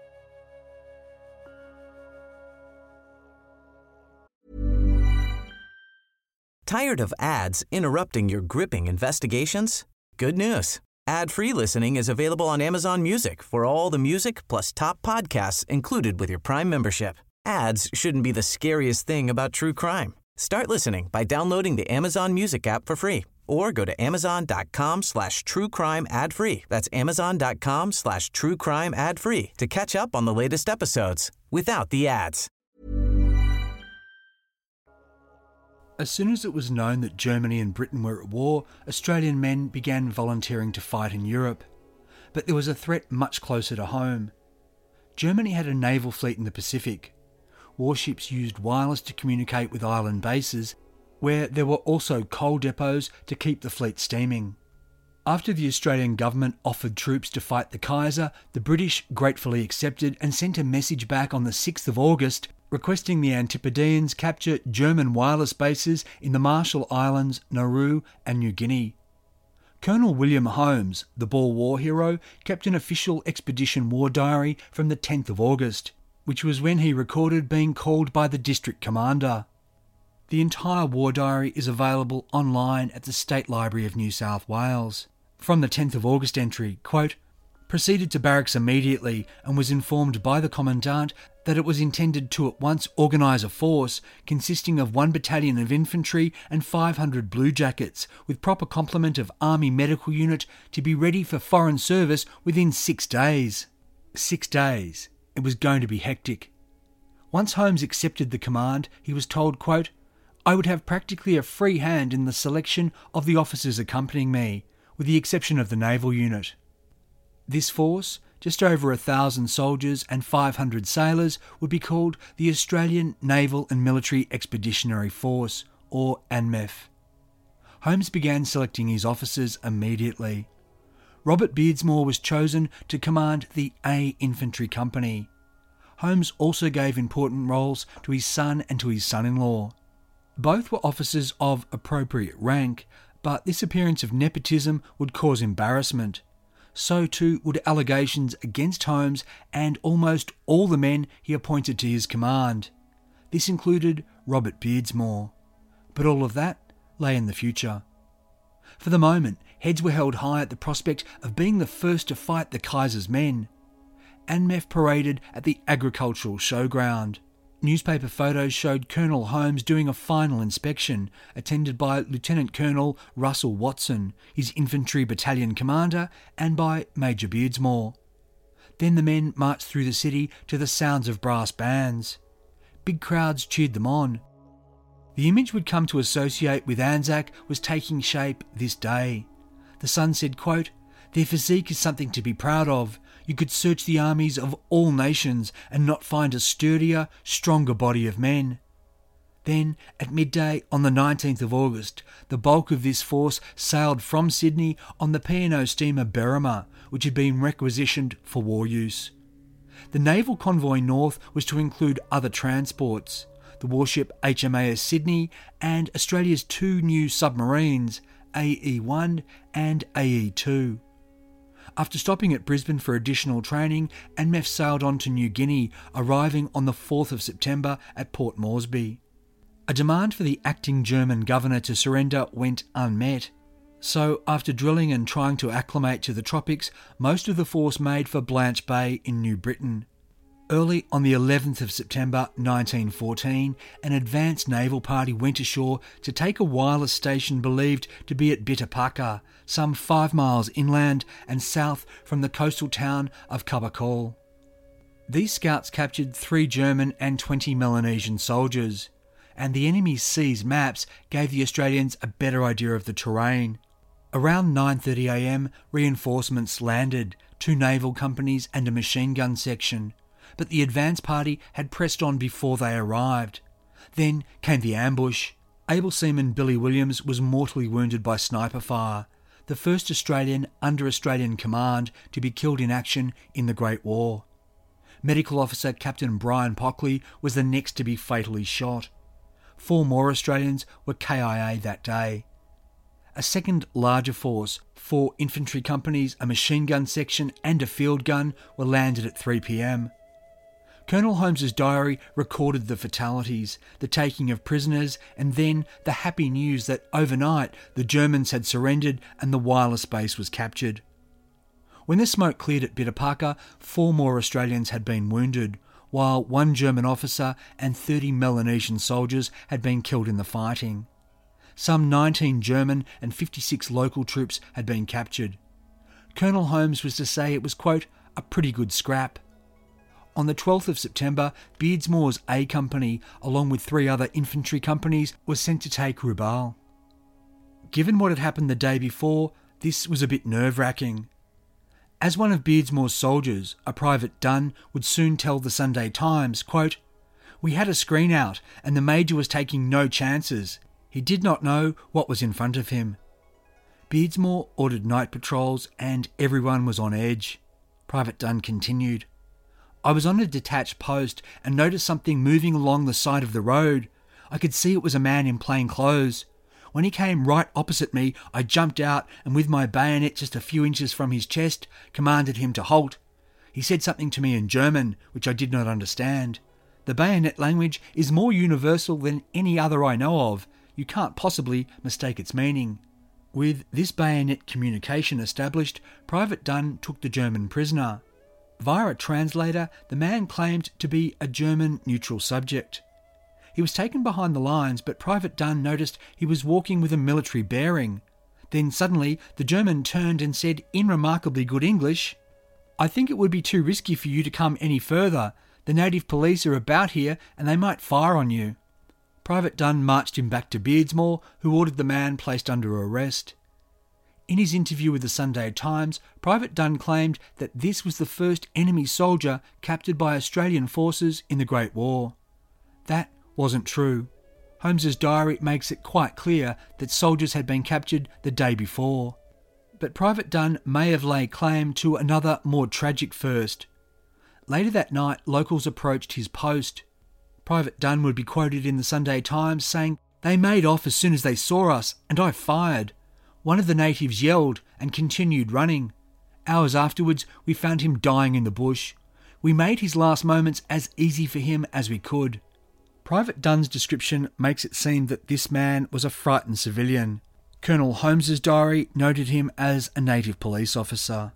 Tired of ads interrupting your gripping investigations? Good news. Ad-free listening is available on Amazon Music for all the music plus top podcasts included with your Prime membership. Ads shouldn't be the scariest thing about true crime. Start listening by downloading the Amazon Music app for free or go to amazon.com/truecrime ad-free. That's amazon.com/truecrime ad-free to catch up on the latest episodes without the ads. As soon as it was known that Germany and Britain were at war, Australian men began volunteering to fight in Europe. But there was a threat much closer to home. Germany had a naval fleet in the Pacific. Warships used wireless to communicate with island bases, where there were also coal depots to keep the fleet steaming. After the Australian government offered troops to fight the Kaiser, the British gratefully accepted and sent a message back on the 6th of August requesting the Antipodeans capture German wireless bases in the Marshall Islands, Nauru and New Guinea. Colonel William Holmes, the Boer War hero, kept an official expedition war diary from the 10th of August, which was when he recorded being called by the district commander. The entire war diary is available online at the State Library of New South Wales. From the 10th of August entry, quote, proceeded to barracks immediately and was informed by the commandant that it was intended to at once organise a force consisting of 1 battalion of infantry and 500 bluejackets with proper complement of army medical unit to be ready for foreign service within 6 days. 6 days. It was going to be hectic. Once Holmes accepted the command, he was told, quote, "I would have practically a free hand in the selection of the officers accompanying me, with the exception of the naval unit." This force, just over 1,000 soldiers and 500 sailors, would be called the Australian Naval and Military Expeditionary Force, or ANMEF. Holmes began selecting his officers immediately. Robert Beardsmore was chosen to command the A Infantry Company. Holmes also gave important roles to his son and to his son-in-law. Both were officers of appropriate rank, but this appearance of nepotism would cause embarrassment. So too would allegations against Holmes and almost all the men he appointed to his command. This included Robert Beardsmore. But all of that lay in the future. For the moment, heads were held high at the prospect of being the first to fight the Kaiser's men. ANMEF paraded at the agricultural showground. Newspaper photos showed Colonel Holmes doing a final inspection, attended by Lieutenant Colonel Russell Watson, his infantry battalion commander, and by Major Beardsmore. Then the men marched through the city to the sounds of brass bands. Big crowds cheered them on. The image we'd come to associate with Anzac was taking shape this day. The Sun said, quote, "Their physique is something to be proud of. You could search the armies of all nations and not find a sturdier, stronger body of men." Then, at midday on the 19th of August, the bulk of this force sailed from Sydney on the P&O steamer Berrima, which had been requisitioned for war use. The naval convoy north was to include other transports, the warship HMAS Sydney and Australia's 2 new submarines, AE-1 and AE-2. After stopping at Brisbane for additional training, ANMEF sailed on to New Guinea, arriving on the 4th of September at Port Moresby. A demand for the acting German governor to surrender went unmet, so after drilling and trying to acclimate to the tropics, most of the force made for Blanche Bay in New Britain. Early on the 11th of September 1914, an advanced naval party went ashore to take a wireless station believed to be at Bitapaka, some 5 miles inland and south from the coastal town of Kabakol. These scouts captured 3 German and 20 Melanesian soldiers, and the enemy's seized maps gave the Australians a better idea of the terrain. Around 9:30 a.m, reinforcements landed, 2 naval companies and a machine gun section. But the advance party had pressed on before they arrived. Then came the ambush. Able seaman Billy Williams was mortally wounded by sniper fire, the first Australian under Australian command to be killed in action in the Great War. Medical officer Captain Brian Pockley was the next to be fatally shot. 4 more Australians were KIA that day. A second larger force, 4 infantry companies, a machine gun section and a field gun were landed at 3 p.m. Colonel Holmes's diary recorded the fatalities, the taking of prisoners, and then the happy news that overnight the Germans had surrendered and the wireless base was captured. When the smoke cleared at Bitapaka, 4 more Australians had been wounded, while 1 German officer and 30 Melanesian soldiers had been killed in the fighting. Some 19 German and 56 local troops had been captured. Colonel Holmes was to say it was, quote, "a pretty good scrap." On the 12th of September, Beardsmore's A Company, along with 3 other infantry companies, was sent to take Rubal. Given what had happened the day before, this was a bit nerve-wracking. As one of Beardsmore's soldiers, a Private Dunn, would soon tell the Sunday Times, quote, "We had a screen out and the Major was taking no chances. He did not know what was in front of him." Beardsmore ordered night patrols and everyone was on edge. Private Dunn continued, "I was on a detached post and noticed something moving along the side of the road. I could see it was a man in plain clothes. When he came right opposite me, I jumped out and with my bayonet just a few inches from his chest, commanded him to halt. He said something to me in German, which I did not understand. The bayonet language is more universal than any other I know of. You can't possibly mistake its meaning." With this bayonet communication established, Private Dunn took the German prisoner. Via a translator, the man claimed to be a German neutral subject. He was taken behind the lines, but Private Dunn noticed he was walking with a military bearing. Then suddenly, the German turned and said in remarkably good English, "I think it would be too risky for you to come any further. The native police are about here and they might fire on you." Private Dunn marched him back to Beardsmore, who ordered the man placed under arrest. In his interview with the Sunday Times, Private Dunn claimed that this was the first enemy soldier captured by Australian forces in the Great War. That wasn't true. Holmes's diary makes it quite clear that soldiers had been captured the day before. But Private Dunn may have laid claim to another more tragic first. Later that night, locals approached his post. Private Dunn would be quoted in the Sunday Times saying, "They made off as soon as they saw us, and I fired. One of the natives yelled and continued running. Hours afterwards, we found him dying in the bush. We made his last moments as easy for him as we could." Private Dunn's description makes it seem that this man was a frightened civilian. Colonel Holmes's diary noted him as a native police officer.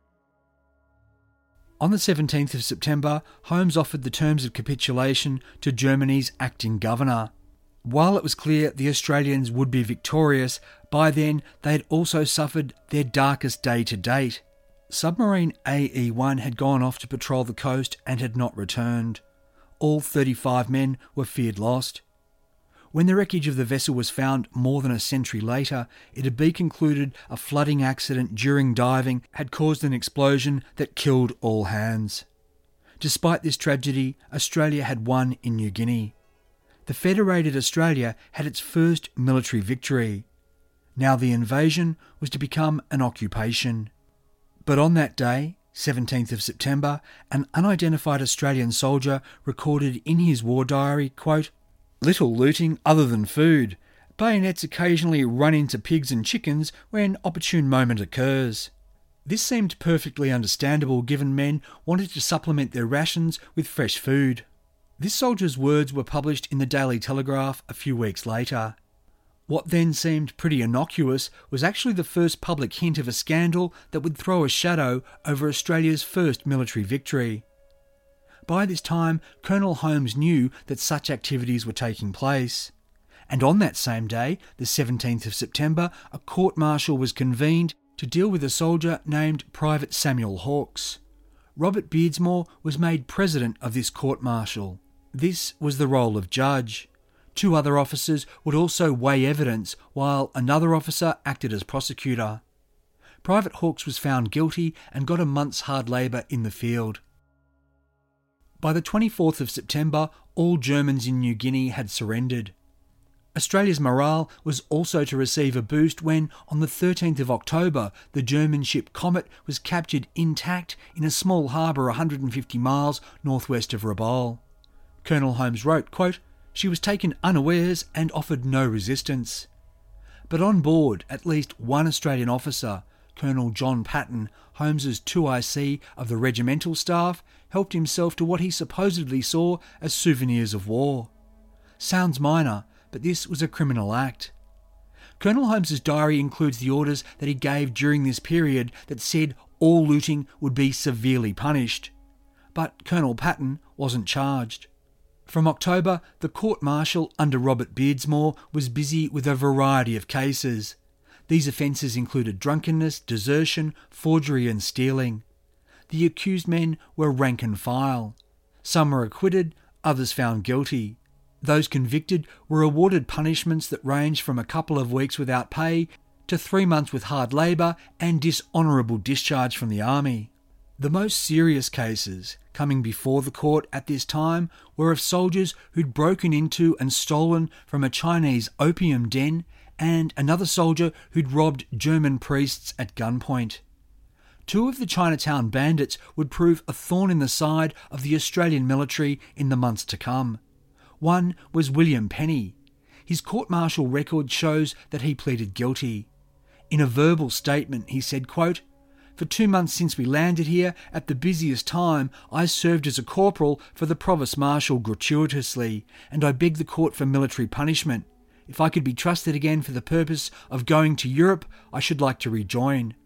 On the 17th of September, Holmes offered the terms of capitulation to Germany's acting governor. While it was clear the Australians would be victorious, by then they had also suffered their darkest day to date. Submarine AE-1 had gone off to patrol the coast and had not returned. All 35 men were feared lost. When the wreckage of the vessel was found more than a century later, it had been concluded a flooding accident during diving had caused an explosion that killed all hands. Despite this tragedy, Australia had won in New Guinea. The Federated Australia had its first military victory. Now the invasion was to become an occupation. But on that day, 17th of September, an unidentified Australian soldier recorded in his war diary, quote, "Little looting other than food. Bayonets occasionally run into pigs and chickens when opportune moment occurs." This seemed perfectly understandable given men wanted to supplement their rations with fresh food. This soldier's words were published in the Daily Telegraph a few weeks later. What then seemed pretty innocuous was actually the first public hint of a scandal that would throw a shadow over Australia's first military victory. By this time, Colonel Holmes knew that such activities were taking place. And on that same day, the 17th of September, a court-martial was convened to deal with a soldier named Private Samuel Hawkes. Robert Beardsmore was made president of this court-martial. This was the role of judge. 2 other officers would also weigh evidence, while another officer acted as prosecutor. Private Hawkes was found guilty and got a month's hard labour in the field. By the 24th of September, all Germans in New Guinea had surrendered. Australia's morale was also to receive a boost when, on the 13th of October, the German ship Comet was captured intact in a small harbour 150 miles northwest of Rabaul. Colonel Holmes wrote, quote, "She was taken unawares and offered no resistance." But on board, at least one Australian officer, Colonel John Patton, Holmes's 2IC of the regimental staff, helped himself to what he supposedly saw as souvenirs of war. Sounds minor, but this was a criminal act. Colonel Holmes's diary includes the orders that he gave during this period that said all looting would be severely punished. But Colonel Patton wasn't charged. From October, the court-martial under Robert Beardsmore was busy with a variety of cases. These offences included drunkenness, desertion, forgery and stealing. The accused men were rank and file. Some were acquitted, others found guilty. Those convicted were awarded punishments that ranged from a couple of weeks without pay to 3 months with hard labour and dishonourable discharge from the army. The most serious cases coming before the court at this time were of soldiers who'd broken into and stolen from a Chinese opium den and another soldier who'd robbed German priests at gunpoint. 2 of the Chinatown bandits would prove a thorn in the side of the Australian military in the months to come. One was William Penny. His court-martial record shows that he pleaded guilty. In a verbal statement, he said, quote, "For 2 months since we landed here, at the busiest time, I served as a corporal for the Provost Marshal gratuitously, and I begged the court for military punishment. If I could be trusted again for the purpose of going to Europe, I should like to rejoin.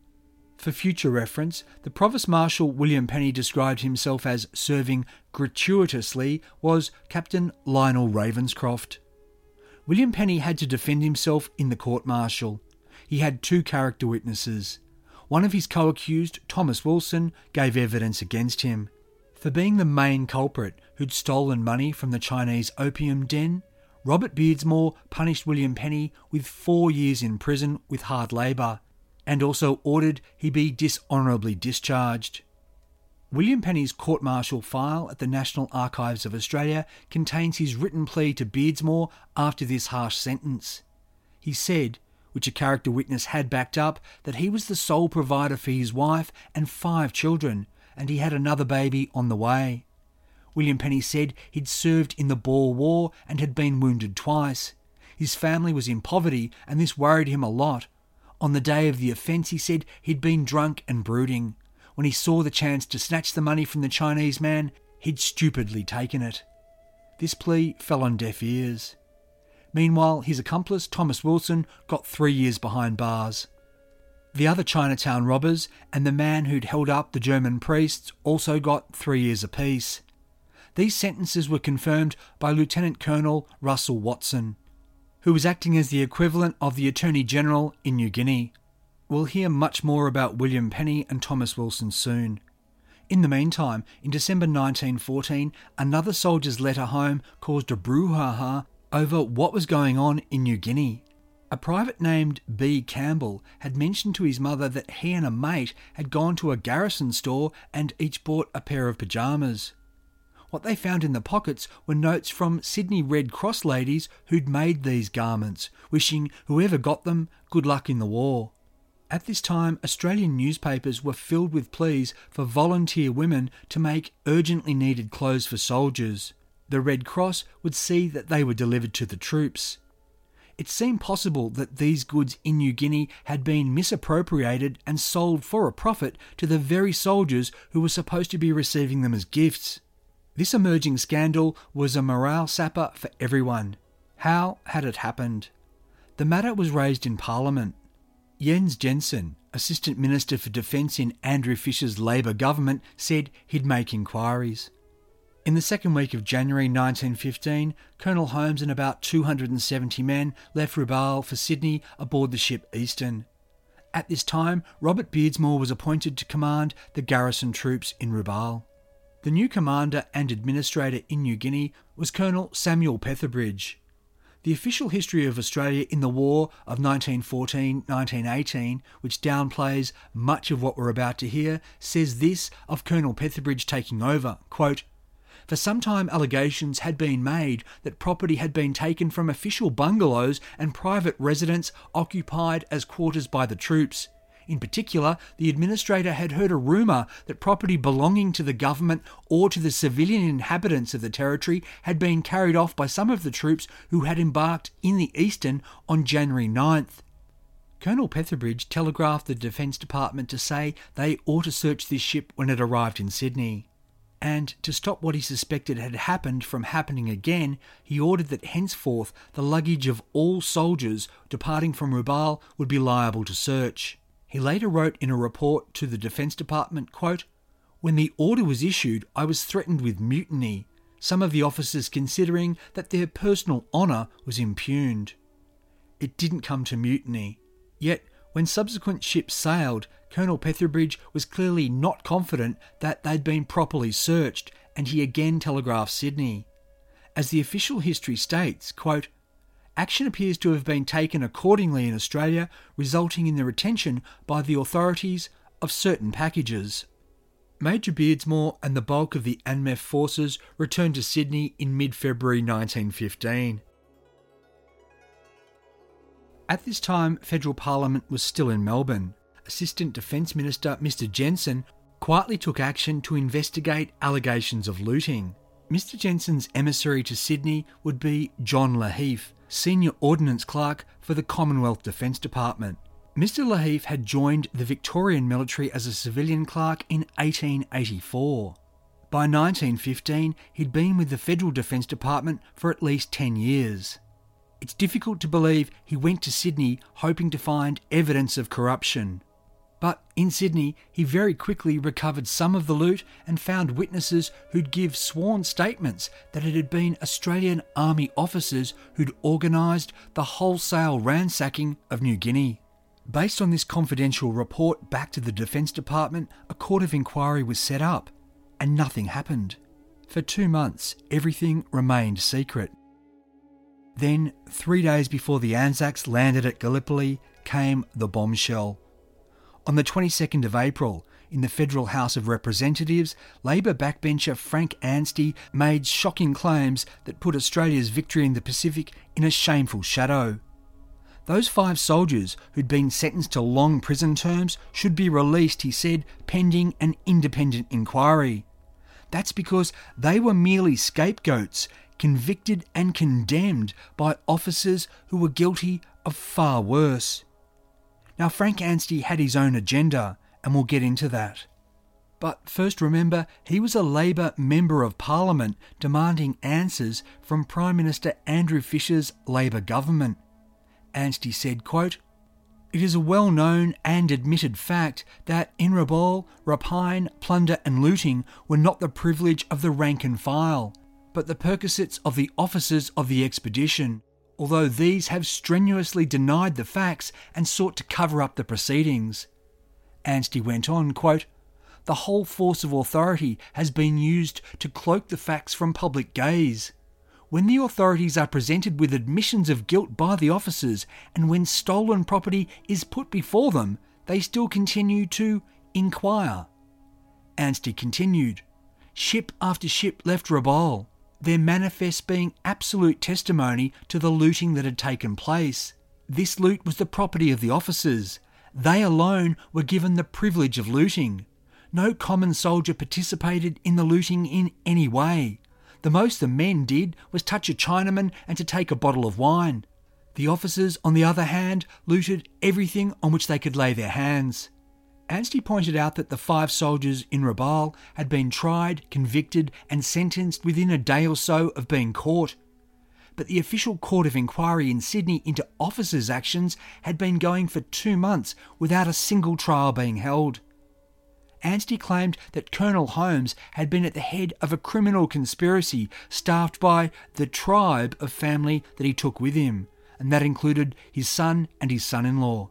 For future reference, the Provost Marshal William Penny described himself as serving gratuitously was Captain Lionel Ravenscroft. William Penny had to defend himself in the court-martial. He had two character witnesses. One of his co-accused, Thomas Wilson, gave evidence against him. For being the main culprit who'd stolen money from the Chinese opium den, Robert Beardsmore punished William Penny with 4 years in prison with hard labour, and also ordered he be dishonourably discharged. William Penny's court-martial file at the National Archives of Australia contains his written plea to Beardsmore after this harsh sentence. He said, which a character witness had backed up, that he was the sole provider for his wife and 5 children, and he had another baby on the way. William Penny said he'd served in the Boer War and had been wounded twice. His family was in poverty and this worried him a lot. On the day of the offence, he said he'd been drunk and brooding. When he saw the chance to snatch the money from the Chinese man, he'd stupidly taken it. This plea fell on deaf ears. Meanwhile, his accomplice, Thomas Wilson, got 3 years behind bars. The other Chinatown robbers and the man who'd held up the German priests also got 3 years apiece. These sentences were confirmed by Lieutenant Colonel Russell Watson, who was acting as the equivalent of the Attorney General in New Guinea. We'll hear much more about William Penny and Thomas Wilson soon. In the meantime, in December 1914, another soldier's letter home caused a brouhaha over what was going on in New Guinea. A private named B. Campbell had mentioned to his mother that he and a mate had gone to a garrison store and each bought a pair of pyjamas. What they found in the pockets were notes from Sydney Red Cross ladies who'd made these garments, wishing whoever got them good luck in the war. At this time, Australian newspapers were filled with pleas for volunteer women to make urgently needed clothes for soldiers. The Red Cross would see that they were delivered to the troops. It seemed possible that these goods in New Guinea had been misappropriated and sold for a profit to the very soldiers who were supposed to be receiving them as gifts. This emerging scandal was a morale sapper for everyone. How had it happened? The matter was raised in Parliament. Jens Jensen, Assistant Minister for Defence in Andrew Fisher's Labour government, said he'd make inquiries. In the second week of January 1915, Colonel Holmes and about 270 men left Rubal for Sydney aboard the ship Eastern. At this time, Robert Beardsmore was appointed to command the garrison troops in Rubal. The new commander and administrator in New Guinea was Colonel Samuel Petherbridge. The official history of Australia in the War of 1914-1918, which downplays much of what we're about to hear, says this of Colonel Petherbridge taking over, quote, "For some time allegations had been made that property had been taken from official bungalows and private residents occupied as quarters by the troops. In particular, the administrator had heard a rumour that property belonging to the government or to the civilian inhabitants of the territory had been carried off by some of the troops who had embarked in the Eastern on January 9th. Colonel Petherbridge telegraphed the Defence Department to say they ought to search this ship when it arrived in Sydney. And to stop what he suspected had happened from happening again, he ordered that henceforth the luggage of all soldiers departing from Rubal would be liable to search. He later wrote in a report to the Defence Department, quote, "When the order was issued, I was threatened with mutiny, some of the officers considering that their personal honour was impugned. It didn't come to mutiny. Yet, when subsequent ships sailed, Colonel Petherbridge was clearly not confident that they'd been properly searched, and he again telegraphed Sydney. As the official history states, quote, action appears to have been taken accordingly in Australia, resulting in the retention by the authorities of certain packages." Major Beardsmore and the bulk of the ANMEF forces returned to Sydney in mid-February 1915. At this time, Federal Parliament was still in Melbourne. Assistant Defence Minister Mr Jensen quietly took action to investigate allegations of looting. Mr Jensen's emissary to Sydney would be John Laheef, Senior Ordnance Clerk for the Commonwealth Defence Department. Mr Laheef had joined the Victorian military as a civilian clerk in 1884. By 1915, he'd been with the Federal Defence Department for at least 10 years. it's difficult to believe he went to Sydney hoping to find evidence of corruption. But in Sydney, he very quickly recovered some of the loot and found witnesses who'd give sworn statements that it had been Australian Army officers who'd organised the wholesale ransacking of New Guinea. Based on this confidential report back to the Defence Department, a court of inquiry was set up, and nothing happened. For 2 months, everything remained secret. Then, 3 days before the Anzacs landed at Gallipoli, came the bombshell. On the 22nd of April, in the Federal House of Representatives, Labor backbencher Frank Anstey made shocking claims that put Australia's victory in the Pacific in a shameful shadow. Those 5 soldiers who'd been sentenced to long prison terms should be released, he said, pending an independent inquiry. That's because they were merely scapegoats, convicted and condemned by officers who were guilty of far worse. Now, Frank Anstey had his own agenda, and we'll get into that. But first remember, he was a Labor Member of Parliament demanding answers from Prime Minister Andrew Fisher's Labor government. Anstey said, quote, "It is a well-known and admitted fact that in Rabaul, rapine, plunder and looting were not the privilege of the rank and file, but the perquisites of the officers of the expedition, although these have strenuously denied the facts and sought to cover up the proceedings." Anstey went on, quote, "The whole force of authority has been used to cloak the facts from public gaze. When the authorities are presented with admissions of guilt by the officers, and when stolen property is put before them, they still continue to inquire." Anstey continued, "Ship after ship left Rabaul, their manifests being absolute testimony to the looting that had taken place. This loot was the property of the officers. They alone were given the privilege of looting. No common soldier participated in the looting in any way. The most the men did was touch a Chinaman and to take a bottle of wine. The officers, on the other hand, looted everything on which they could lay their hands." Anstey pointed out that the 5 soldiers in Rabaul had been tried, convicted and sentenced within a day or so of being caught. But the official court of inquiry in Sydney into officers' actions had been going for 2 months without a single trial being held. Anstey claimed that Colonel Holmes had been at the head of a criminal conspiracy staffed by the tribe of family that he took with him, and that included his son and his son-in-law.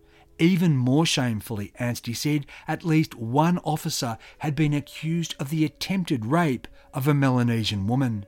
Even more shamefully, Anstey said, at least one officer had been accused of the attempted rape of a Melanesian woman.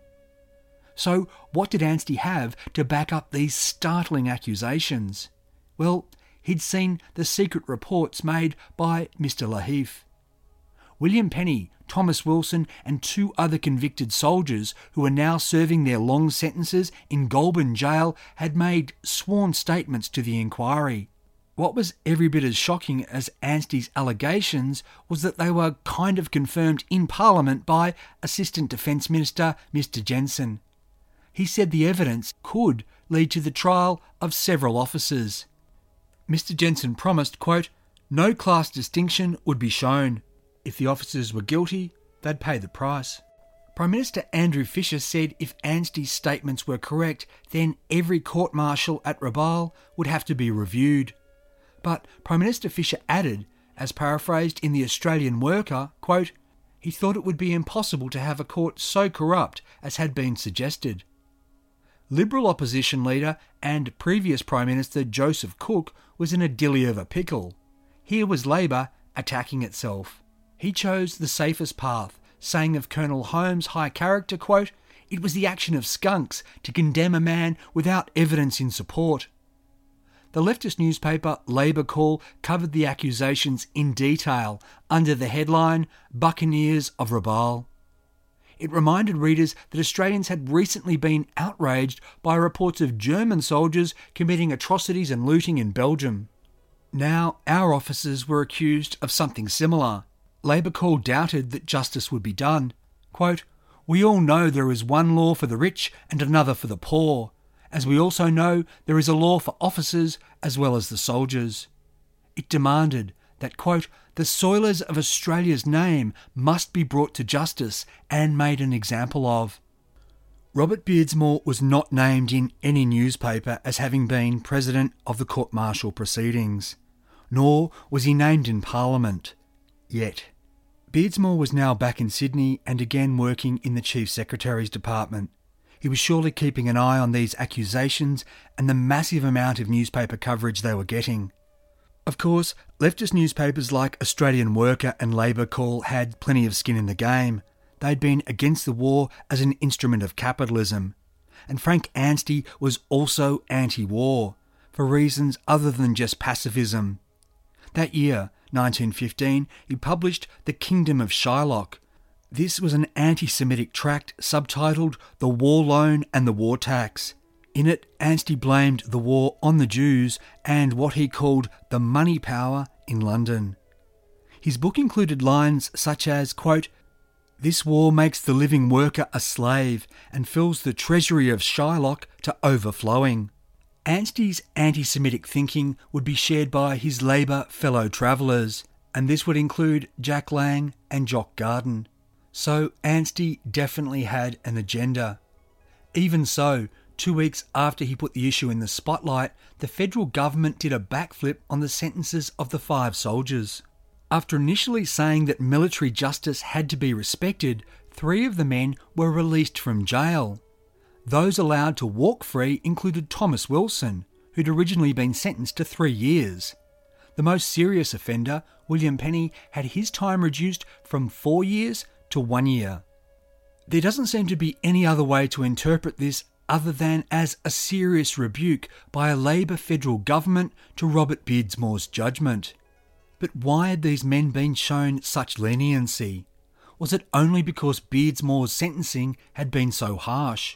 So what did Anstey have to back up these startling accusations? Well, he'd seen the secret reports made by Mr. Lahiff. William Penny, Thomas Wilson and 2 other convicted soldiers who are now serving their long sentences in Goulburn Jail had made sworn statements to the inquiry. What was every bit as shocking as Anstey's allegations was that they were kind of confirmed in Parliament by Assistant Defence Minister Mr. Jensen. He said the evidence could lead to the trial of several officers. Mr. Jensen promised, quote, "No class distinction would be shown. If the officers were guilty, they'd pay the price." Prime Minister Andrew Fisher said if Anstey's statements were correct, then every court-martial at Rabaul would have to be reviewed. But Prime Minister Fisher added, as paraphrased in the Australian Worker, quote, he thought it would be impossible to have a court so corrupt as had been suggested. Liberal opposition leader and previous Prime Minister Joseph Cook was in a dilly of a pickle. Here was Labor attacking itself. He chose the safest path, saying of Colonel Holmes' high character, quote, "It was the action of skunks to condemn a man without evidence in support." The leftist newspaper Labor Call covered the accusations in detail under the headline, "Buccaneers of Rabaul." It reminded readers that Australians had recently been outraged by reports of German soldiers committing atrocities and looting in Belgium. Now our officers were accused of something similar. Labor Call doubted that justice would be done. Quote, "We all know there is one law for the rich and another for the poor, as we also know there is a law for officers as well as the soldiers." It demanded that, quote, "the soilers of Australia's name must be brought to justice and made an example of." Robert Beardsmore was not named in any newspaper as having been president of the court-martial proceedings, nor was he named in Parliament, yet. Beardsmore was now back in Sydney and again working in the Chief Secretary's department. He was surely keeping an eye on these accusations and the massive amount of newspaper coverage they were getting. Of course, leftist newspapers like Australian Worker and Labour Call had plenty of skin in the game. They'd been against the war as an instrument of capitalism. And Frank Anstey was also anti-war, for reasons other than just pacifism. That year, 1915, he published The Kingdom of Shylock. This was an anti-Semitic tract subtitled The War Loan and the War Tax. In it, Anstey blamed the war on the Jews and what he called the money power in London. His book included lines such as, quote, "This war makes the living worker a slave and fills the treasury of Shylock to overflowing." Anstey's anti-Semitic thinking would be shared by his Labour fellow travellers, and this would include Jack Lang and Jock Garden. So Anstey definitely had an agenda. Even so, 2 weeks after he put the issue in the spotlight, the federal government did a backflip on the sentences of the 5 soldiers. After initially saying that military justice had to be respected, 3 of the men were released from jail. Those allowed to walk free included Thomas Wilson, who'd originally been sentenced to 3 years. The most serious offender, William Penny, had his time reduced from 4 years to 1 year. There doesn't seem to be any other way to interpret this other than as a serious rebuke by a Labour federal government to Robert Beardsmore's judgment. But why had these men been shown such leniency? Was it only because Beardsmore's sentencing had been so harsh?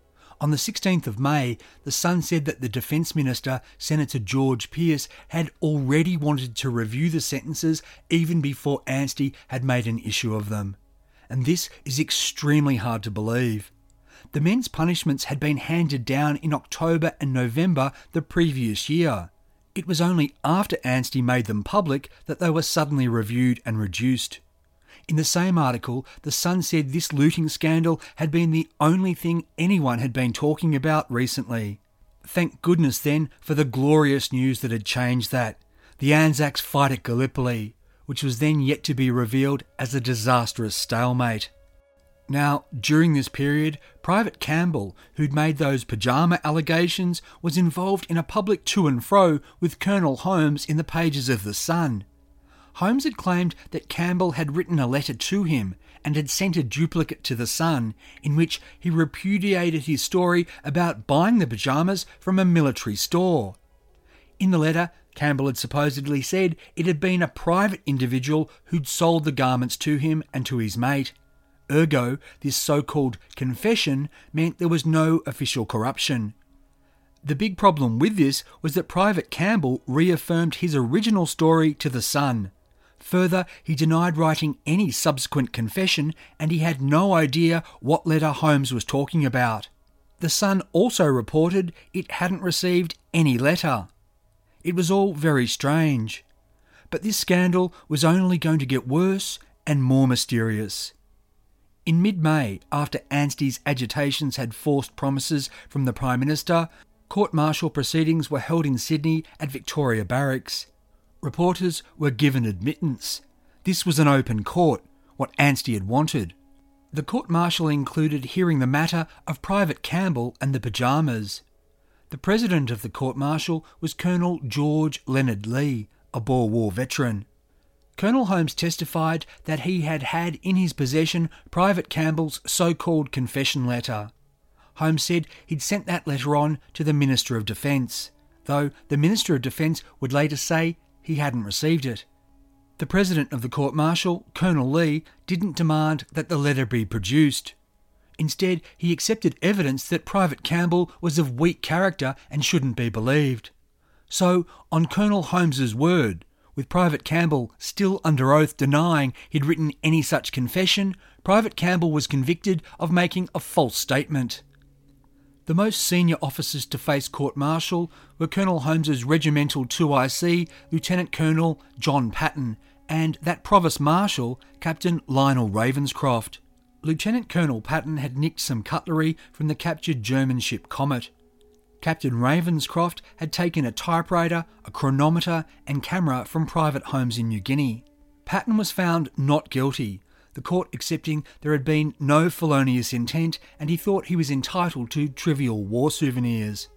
On the 16th of May, The Sun said that the Defence Minister, Senator George Pearce, had already wanted to review the sentences even before Anstey had made an issue of them. And this is extremely hard to believe. The men's punishments had been handed down in October and November the previous year. It was only after Anstey made them public that they were suddenly reviewed and reduced. In the same article, The Sun said this looting scandal had been the only thing anyone had been talking about recently. Thank goodness then for the glorious news that had changed that, the Anzacs fight at Gallipoli, which was then yet to be revealed as a disastrous stalemate. Now, during this period, Private Campbell, who'd made those pyjama allegations, was involved in a public to and fro with Colonel Holmes in the pages of The Sun. Holmes had claimed that Campbell had written a letter to him and had sent a duplicate to The Sun, in which he repudiated his story about buying the pyjamas from a military store. In the letter, Campbell had supposedly said it had been a private individual who'd sold the garments to him and to his mate. Ergo, this so-called confession meant there was no official corruption. The big problem with this was that Private Campbell reaffirmed his original story to The Sun. Further, he denied writing any subsequent confession, and he had no idea what letter Holmes was talking about. The Sun also reported it hadn't received any letter. It was all very strange. But this scandal was only going to get worse and more mysterious. In mid-May, after Anstey's agitations had forced promises from the Prime Minister, court-martial proceedings were held in Sydney at Victoria Barracks. Reporters were given admittance. This was an open court, what Anstey had wanted. The court-martial included hearing the matter of Private Campbell and the pyjamas. The president of the court-martial was Colonel George Leonard Lee, a Boer War veteran. Colonel Holmes testified that he had had in his possession Private Campbell's so-called confession letter. Holmes said he'd sent that letter on to the Minister of Defence, though the Minister of Defence would later say he hadn't received it. The president of the court-martial, Colonel Lee, didn't demand that the letter be produced. Instead, he accepted evidence that Private Campbell was of weak character and shouldn't be believed. So, on Colonel Holmes's word, with Private Campbell still under oath denying he'd written any such confession, Private Campbell was convicted of making a false statement. The most senior officers to face court-martial were Colonel Holmes's Regimental 2IC, Lieutenant Colonel John Patton, and that Provost Marshal, Captain Lionel Ravenscroft. Lieutenant Colonel Patton had nicked some cutlery from the captured German ship Comet. Captain Ravenscroft had taken a typewriter, a chronometer and camera from private homes in New Guinea. Patton was found not guilty, the court accepting there had been no felonious intent and he thought he was entitled to trivial war souvenirs.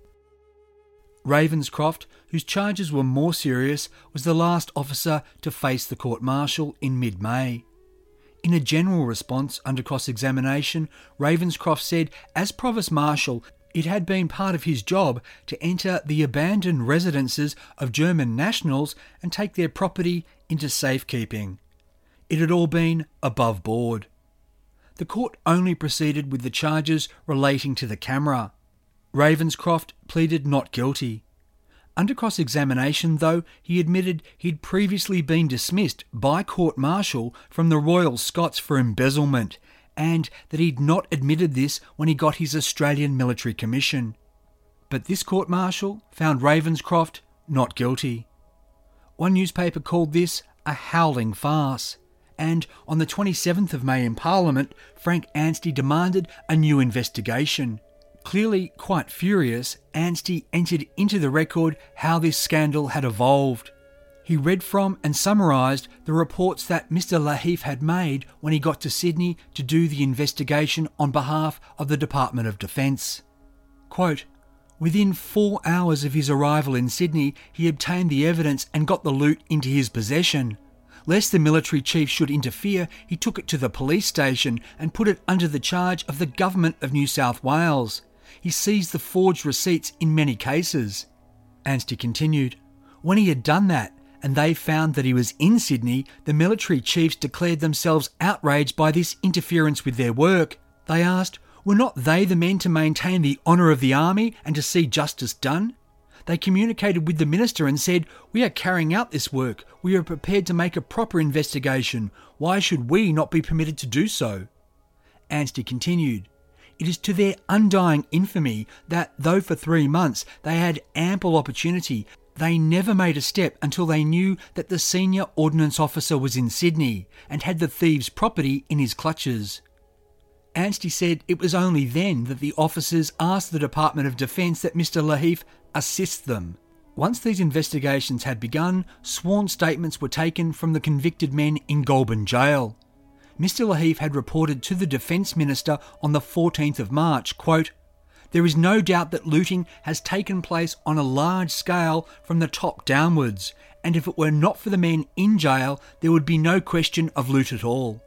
Ravenscroft, whose charges were more serious, was the last officer to face the court-martial in mid-May. In a general response under cross-examination, Ravenscroft said, as Provost Marshal, it had been part of his job to enter the abandoned residences of German nationals and take their property into safekeeping. It had all been above board. The court only proceeded with the charges relating to the camera. Ravenscroft pleaded not guilty. Under cross-examination, though, he admitted he'd previously been dismissed by court-martial from the Royal Scots for embezzlement and that he'd not admitted this when he got his Australian military commission. But this court-martial found Ravenscroft not guilty. One newspaper called this a howling farce, and on the 27th of May in Parliament, Frank Anstey demanded a new investigation. Clearly quite furious, Anstey entered into the record how this scandal had evolved. He read from and summarised the reports that Mr. Lahiff had made when he got to Sydney to do the investigation on behalf of the Department of Defence. Quote, within 4 hours of his arrival in Sydney, he obtained the evidence and got the loot into his possession. Lest the military chief should interfere, he took it to the police station and put it under the charge of the Government of New South Wales. He seized the forged receipts in many cases. Anstey continued, when he had done that, and they found that he was in Sydney, the military chiefs declared themselves outraged by this interference with their work. They asked, were not they the men to maintain the honour of the army and to see justice done? They communicated with the minister and said, we are carrying out this work. We are prepared to make a proper investigation. Why should we not be permitted to do so? Anstey continued, it is to their undying infamy that, though for 3 months they had ample opportunity, they never made a step until they knew that the senior ordnance officer was in Sydney and had the thieves' property in his clutches. Anstey said it was only then that the officers asked the Department of Defence that Mr. Lahiff assist them. Once these investigations had begun, sworn statements were taken from the convicted men in Goulburn Jail. Mr. Lahiff had reported to the Defence Minister on the 14th of March, quote, there is no doubt that looting has taken place on a large scale from the top downwards, and if it were not for the men in jail, there would be no question of loot at all.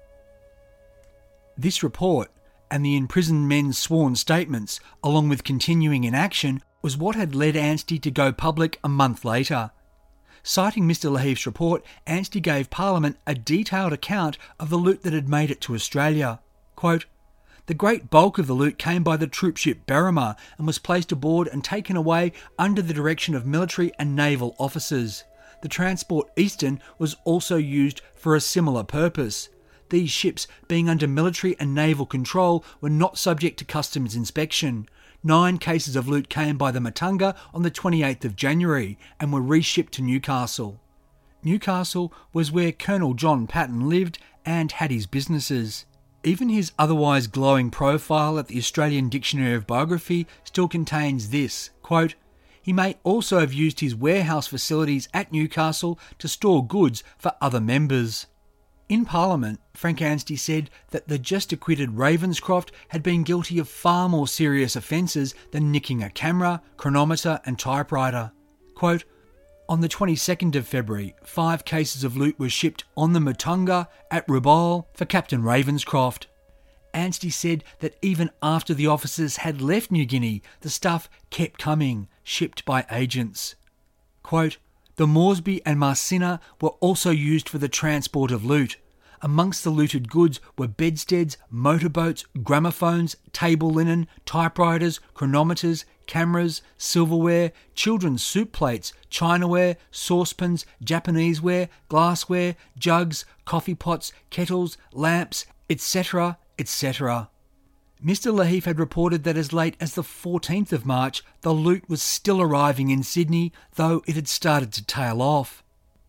This report, and the imprisoned men's sworn statements, along with continuing inaction, was what had led Anstey to go public a month later. Citing Mr. Lahiff's report, Anstey gave Parliament a detailed account of the loot that had made it to Australia. Quote, the great bulk of the loot came by the troopship Berrima and was placed aboard and taken away under the direction of military and naval officers. The transport Eastern was also used for a similar purpose. These ships, being under military and naval control, were not subject to customs inspection. 9 cases of loot came by the Matunga on the 28th of January and were reshipped to Newcastle. Newcastle was where Colonel John Patton lived and had his businesses. Even his otherwise glowing profile at the Australian Dictionary of Biography still contains this, quote, he may also have used his warehouse facilities at Newcastle to store goods for other members. In Parliament, Frank Anstey said that the just acquitted Ravenscroft had been guilty of far more serious offences than nicking a camera, chronometer and typewriter. Quote, on the 22nd of February, 5 cases of loot were shipped on the Matunga at Rabaul for Captain Ravenscroft. Anstey said that even after the officers had left New Guinea, the stuff kept coming, shipped by agents. Quote, the Moresby and Marcinna were also used for the transport of loot. Amongst the looted goods were bedsteads, motorboats, gramophones, table linen, typewriters, chronometers, cameras, silverware, children's soup plates, chinaware, saucepans, Japanese ware, glassware, jugs, coffee pots, kettles, lamps, etc., etc. Mr. Lahiff had reported that as late as the 14th of March, the loot was still arriving in Sydney, though it had started to tail off.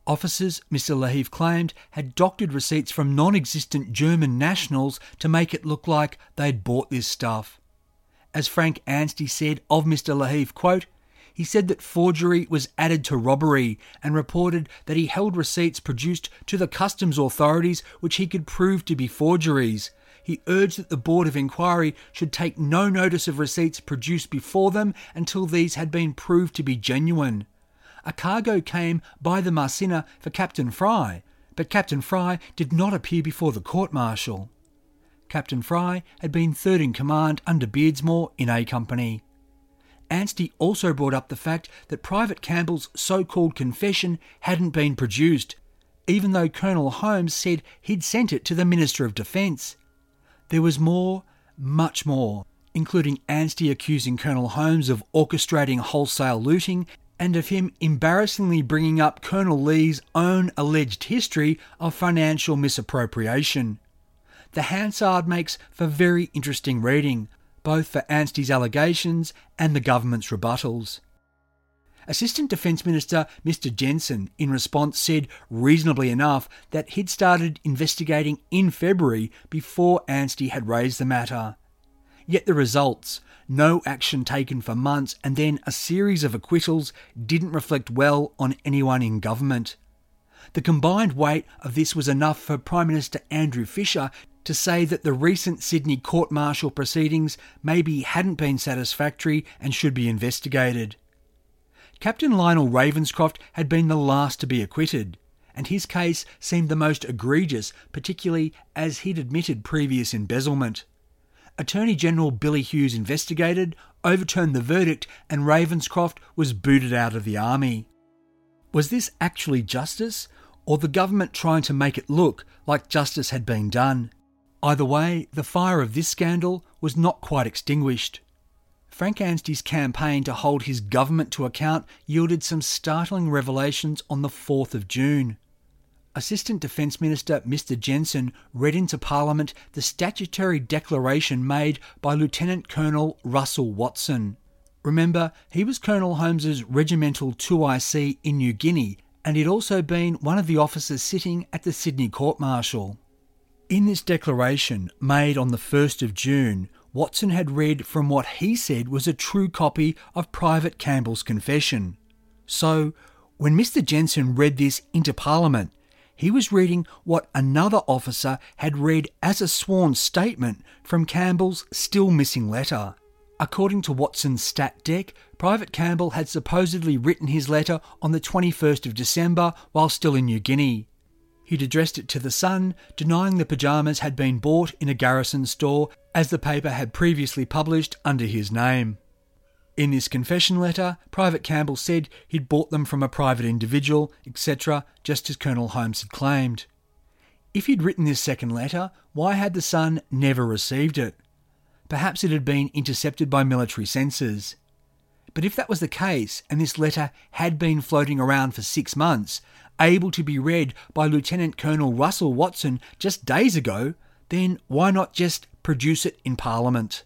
Officers, Mr. Lahiff claimed, had doctored receipts from non-existent German nationals to make it look like they'd bought this stuff. As Frank Anstey said of Mr. Lahiff, quote, he said that forgery was added to robbery and reported that he held receipts produced to the customs authorities which he could prove to be forgeries. He urged that the Board of Inquiry should take no notice of receipts produced before them until these had been proved to be genuine. A cargo came by the Marcina for Captain Fry, but Captain Fry did not appear before the court-martial. Captain Fry had been third in command under Beardsmore in A Company. Anstey also brought up the fact that Private Campbell's so-called confession hadn't been produced, even though Colonel Holmes said he'd sent it to the Minister of Defence. There was more, much more, including Anstey accusing Colonel Holmes of orchestrating wholesale looting and of him embarrassingly bringing up Colonel Lee's own alleged history of financial misappropriation. The Hansard makes for very interesting reading, both for Anstey's allegations and the government's rebuttals. Assistant Defence Minister Mr. Jensen, in response, said reasonably enough that he'd started investigating in February before Anstey had raised the matter. Yet the results, no action taken for months and then a series of acquittals, didn't reflect well on anyone in government. The combined weight of this was enough for Prime Minister Andrew Fisher to say that the recent Sydney court-martial proceedings maybe hadn't been satisfactory and should be investigated. Captain Lionel Ravenscroft had been the last to be acquitted, and his case seemed the most egregious, particularly as he'd admitted previous embezzlement. Attorney General Billy Hughes investigated, overturned the verdict, and Ravenscroft was booted out of the army. Was this actually justice, or the government trying to make it look like justice had been done? Either way, the fire of this scandal was not quite extinguished. Frank Anstey's campaign to hold his government to account yielded some startling revelations on the 4th of June. Assistant Defence Minister Mr. Jensen read into Parliament the statutory declaration made by Lieutenant Colonel Russell Watson. Remember, he was Colonel Holmes's Regimental 2IC in New Guinea, and he'd also been one of the officers sitting at the Sydney court-martial. In this declaration, made on the 1st of June, Watson had read from what he said was a true copy of Private Campbell's confession. So, when Mr. Jensen read this into Parliament, he was reading what another officer had read as a sworn statement from Campbell's still missing letter. According to Watson's stat deck, Private Campbell had supposedly written his letter on the 21st of December while still in New Guinea. He'd addressed it to the Sun, denying the pyjamas had been bought in a garrison store as the paper had previously published under his name. In this confession letter, Private Campbell said he'd bought them from a private individual, etc., just as Colonel Holmes had claimed. If he'd written this second letter, why had the Sun never received it? Perhaps it had been intercepted by military censors. But if that was the case, and this letter had been floating around for 6 months, able to be read by Lieutenant Colonel Russell Watson just days ago, then why not just produce it in Parliament?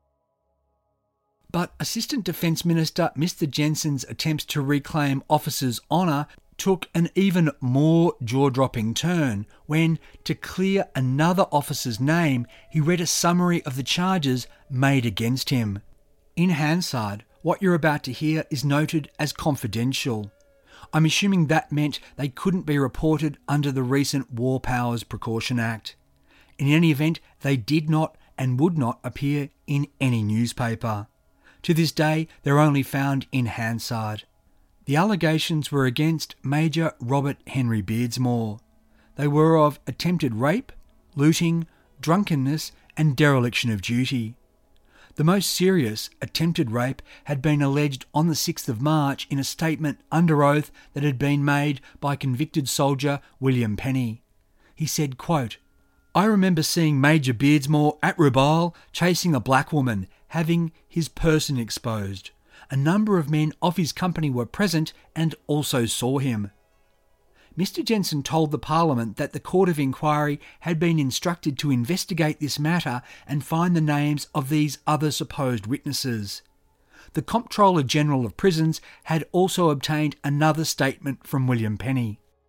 But Assistant Defence Minister Mr. Jensen's attempts to reclaim officers' honour took an even more jaw-dropping turn when, to clear another officer's name, he read a summary of the charges made against him. In Hansard, what you're about to hear is noted as confidential. I'm assuming that meant they couldn't be reported under the recent War Powers Precaution Act. In any event, they did not and would not appear in any newspaper. To this day, they're only found in Hansard. The allegations were against Major Robert Henry Beardsmore. They were of attempted rape, looting, drunkenness, and dereliction of duty. The most serious, attempted rape, had been alleged on the 6th of March in a statement under oath that had been made by convicted soldier William Penny. He said, quote, "I remember seeing Major Beardsmore at Rubile chasing a black woman, having his person exposed. A number of men of his company were present and also saw him." Mr. Jensen told the Parliament that the Court of Inquiry had been instructed to investigate this matter and find the names of these other supposed witnesses. The Comptroller General of Prisons had also obtained another statement from William Penny.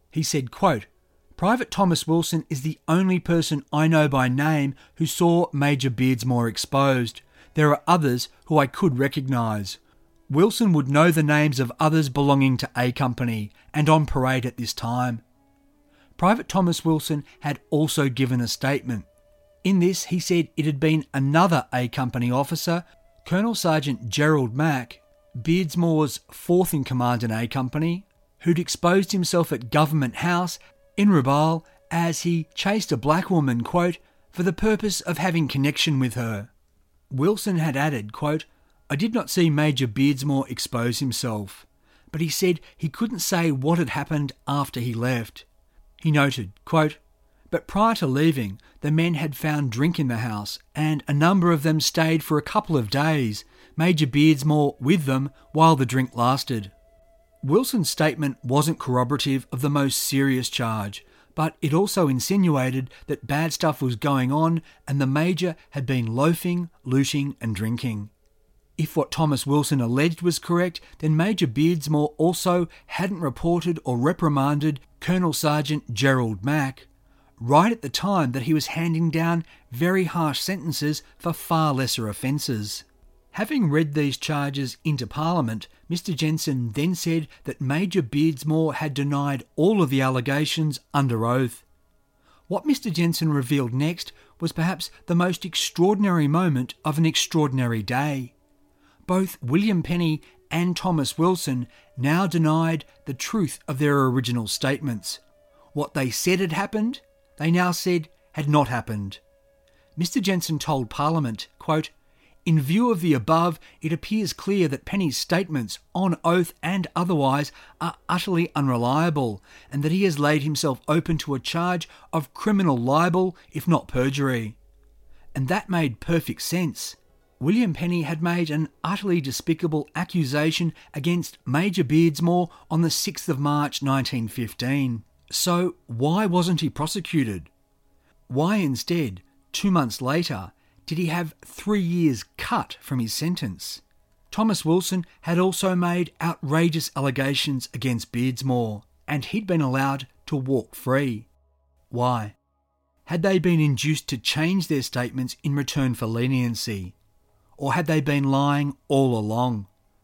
He said, quote, "Private Thomas Wilson is the only person I know by name who saw Major Beardsmore exposed. There are others who I could recognise. Wilson would know the names of others belonging to A Company and on parade at this time." Private Thomas Wilson had also given a statement. In this, he said it had been another A Company officer, Colonel Sergeant Gerald Mack, Beardsmore's fourth in command in A Company, who'd exposed himself at Government House in Rabaul as he chased a black woman, quote, "for the purpose of having connection with her." Wilson had added, quote, "I did not see Major Beardsmore expose himself," but he said he couldn't say what had happened after he left. He noted, quote, "But prior to leaving, the men had found drink in the house, and a number of them stayed for a couple of days, Major Beardsmore with them while the drink lasted." Wilson's statement wasn't corroborative of the most serious charge, but it also insinuated that bad stuff was going on and the Major had been loafing, looting and drinking. If what Thomas Wilson alleged was correct, then Major Beardsmore also hadn't reported or reprimanded Colonel Sergeant Gerald Mack, right at the time that he was handing down very harsh sentences for far lesser offences. Having read these charges into Parliament, Mr Jensen then said that Major Beardsmore had denied all of the allegations under oath. What Mr Jensen revealed next was perhaps the most extraordinary moment of an extraordinary day. Both William Penny and Thomas Wilson now denied the truth of their original statements. What they said had happened, they now said had not happened. Mr Jensen told Parliament, quote, "In view of the above, it appears clear that Penny's statements, on oath and otherwise, are utterly unreliable, and that he has laid himself open to a charge of criminal libel, if not perjury." And that made perfect sense. William Penny had made an utterly despicable accusation against Major Beardsmore on the 6th of March 1915. So why wasn't he prosecuted? Why instead, 2 months later, did he have 3 years cut from his sentence? Thomas Wilson had also made outrageous allegations against Beardsmore, and he'd been allowed to walk free. Why? Had they been induced to change their statements in return for leniency? Or had they been lying all along?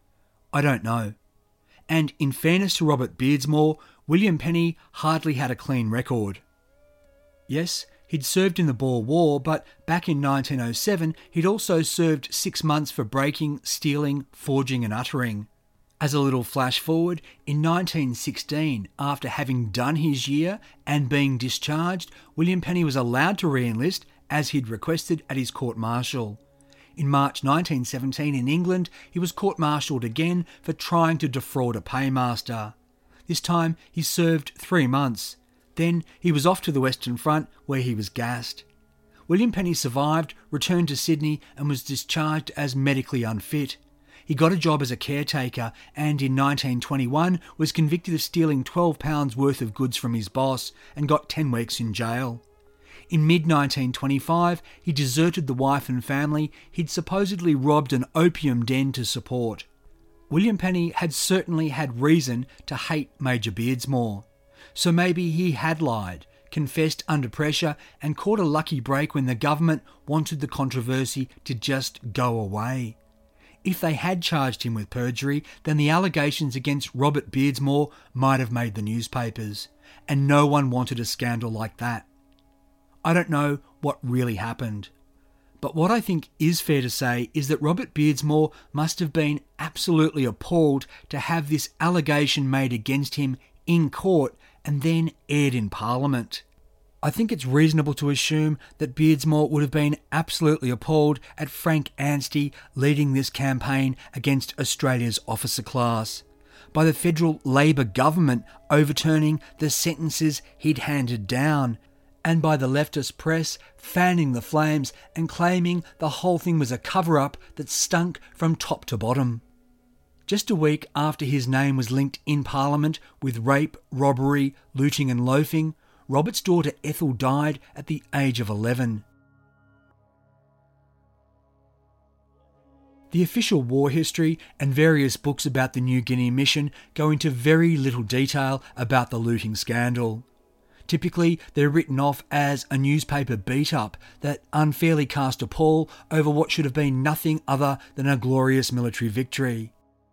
I don't know. And in fairness to Robert Beardsmore, William Penny hardly had a clean record. Yes, he'd served in the Boer War, but back in 1907 he'd also served 6 months for breaking, stealing, forging and uttering. As a little flash forward, in 1916, after having done his year and being discharged, William Penny was allowed to re-enlist as he'd requested at his court-martial. In March 1917 in England, he was court-martialed again for trying to defraud a paymaster. This time he served 3 months. Then he was off to the Western Front where he was gassed. William Penny survived, returned to Sydney and was discharged as medically unfit. He got a job as a caretaker and in 1921 was convicted of stealing £12 worth of goods from his boss and got 10 weeks in jail. In mid-1925, he deserted the wife and family he'd supposedly robbed an opium den to support. William Penny had certainly had reason to hate Major Beardsmore. So maybe he had lied, confessed under pressure and caught a lucky break when the government wanted the controversy to just go away. If they had charged him with perjury, then the allegations against Robert Beardsmore might have made the newspapers, and no one wanted a scandal like that. I don't know what really happened. But what I think is fair to say is that Robert Beardsmore must have been absolutely appalled to have this allegation made against him in court and then aired in Parliament. I think it's reasonable to assume that Beardsmore would have been absolutely appalled at Frank Anstey leading this campaign against Australia's officer class, by the federal Labor government overturning the sentences he'd handed down, and by the leftist press fanning the flames and claiming the whole thing was a cover-up that stunk from top to bottom. Just a week after his name was linked in Parliament with rape, robbery, looting and loafing, Robert's daughter Ethel died at the age of 11. The official war history and various books about the New Guinea mission go into very little detail about the looting scandal. Typically, they're written off as a newspaper beat-up that unfairly cast a pall over what should have been nothing other than a glorious military victory.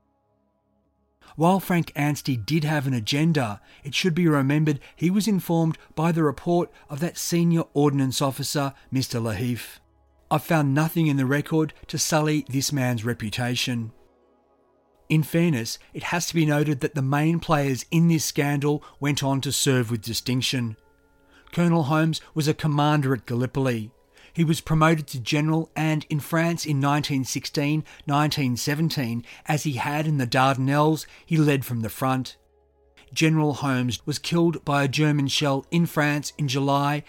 While Frank Anstey did have an agenda, it should be remembered he was informed by the report of that senior ordnance officer, Mr. Lahif. I've found nothing in the record to sully this man's reputation. In fairness, it has to be noted that the main players in this scandal went on to serve with distinction. Colonel Holmes was a commander at Gallipoli. He was promoted to general and in France in 1916-1917, as he had in the Dardanelles, he led from the front. General Holmes was killed by a German shell in France in July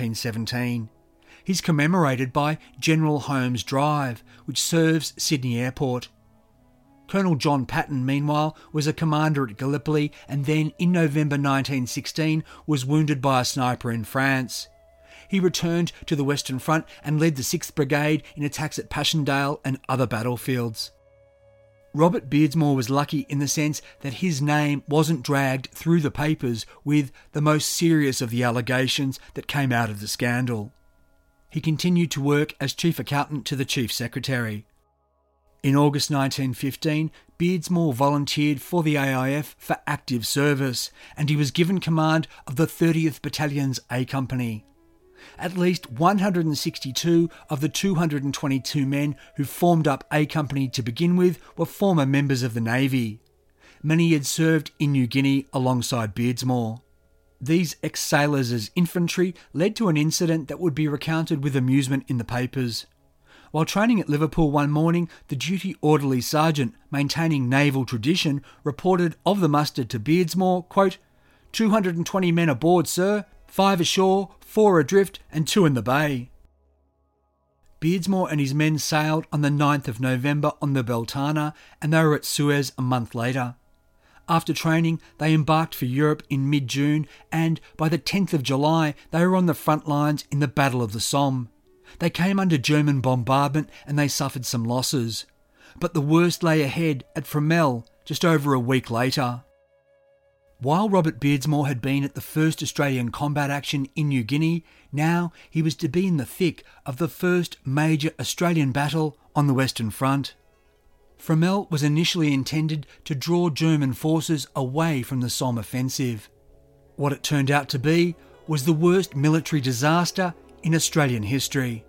1917. He's commemorated by General Holmes Drive, which serves Sydney Airport. Colonel John Patton, meanwhile, was a commander at Gallipoli and then, in November 1916, was wounded by a sniper in France. He returned to the Western Front and led the 6th Brigade in attacks at Passchendaele and other battlefields. Robert Beardsmore was lucky in the sense that his name wasn't dragged through the papers with the most serious of the allegations that came out of the scandal. He continued to work as Chief Accountant to the Chief Secretary. In August 1915, Beardsmore volunteered for the AIF for active service, and he was given command of the 30th Battalion's A Company. At least 162 of the 222 men who formed up A Company to begin with were former members of the Navy. Many had served in New Guinea alongside Beardsmore. These ex-sailors as infantry led to an incident that would be recounted with amusement in the papers. While training at Liverpool one morning, the duty orderly sergeant, maintaining naval tradition, reported of the muster to Beardsmore, quote, 220 men aboard, sir, 5 ashore, 4 adrift and 2 in the bay. Beardsmore and his men sailed on the 9th of November on the Beltana, and they were at Suez a month later. After training, they embarked for Europe in mid-June, and by the 10th of July, they were on the front lines in the Battle of the Somme. They came under German bombardment and they suffered some losses. But the worst lay ahead at Fromelles just over a week later. While Robert Beardsmore had been at the first Australian combat action in New Guinea, now he was to be in the thick of the first major Australian battle on the Western Front. Fromelles was initially intended to draw German forces away from the Somme offensive. What it turned out to be was the worst military disaster in Australian history.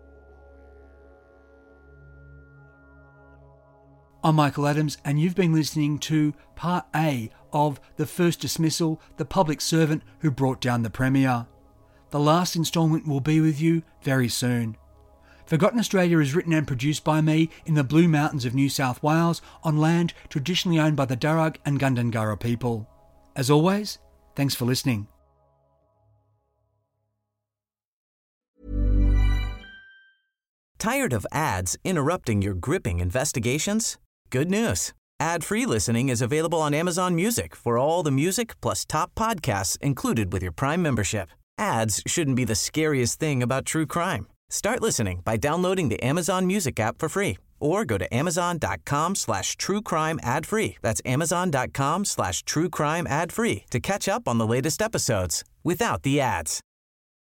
I'm Michael Adams, and you've been listening to Part A of The First Dismissal, The Public Servant Who Brought Down the Premier. The last instalment will be with you very soon. Forgotten Australia is written and produced by me in the Blue Mountains of New South Wales on land traditionally owned by the Darug and Gundungurra people. As always, thanks for listening. Tired of ads interrupting your gripping investigations? Good news. Ad-free listening is available on Amazon Music for all the music plus top podcasts included with your Prime membership. Ads shouldn't be the scariest thing about true crime. Start listening by downloading the Amazon Music app for free or go to amazon.com/truecrime ad-free. That's amazon.com/truecrime ad-free to catch up on the latest episodes without the ads.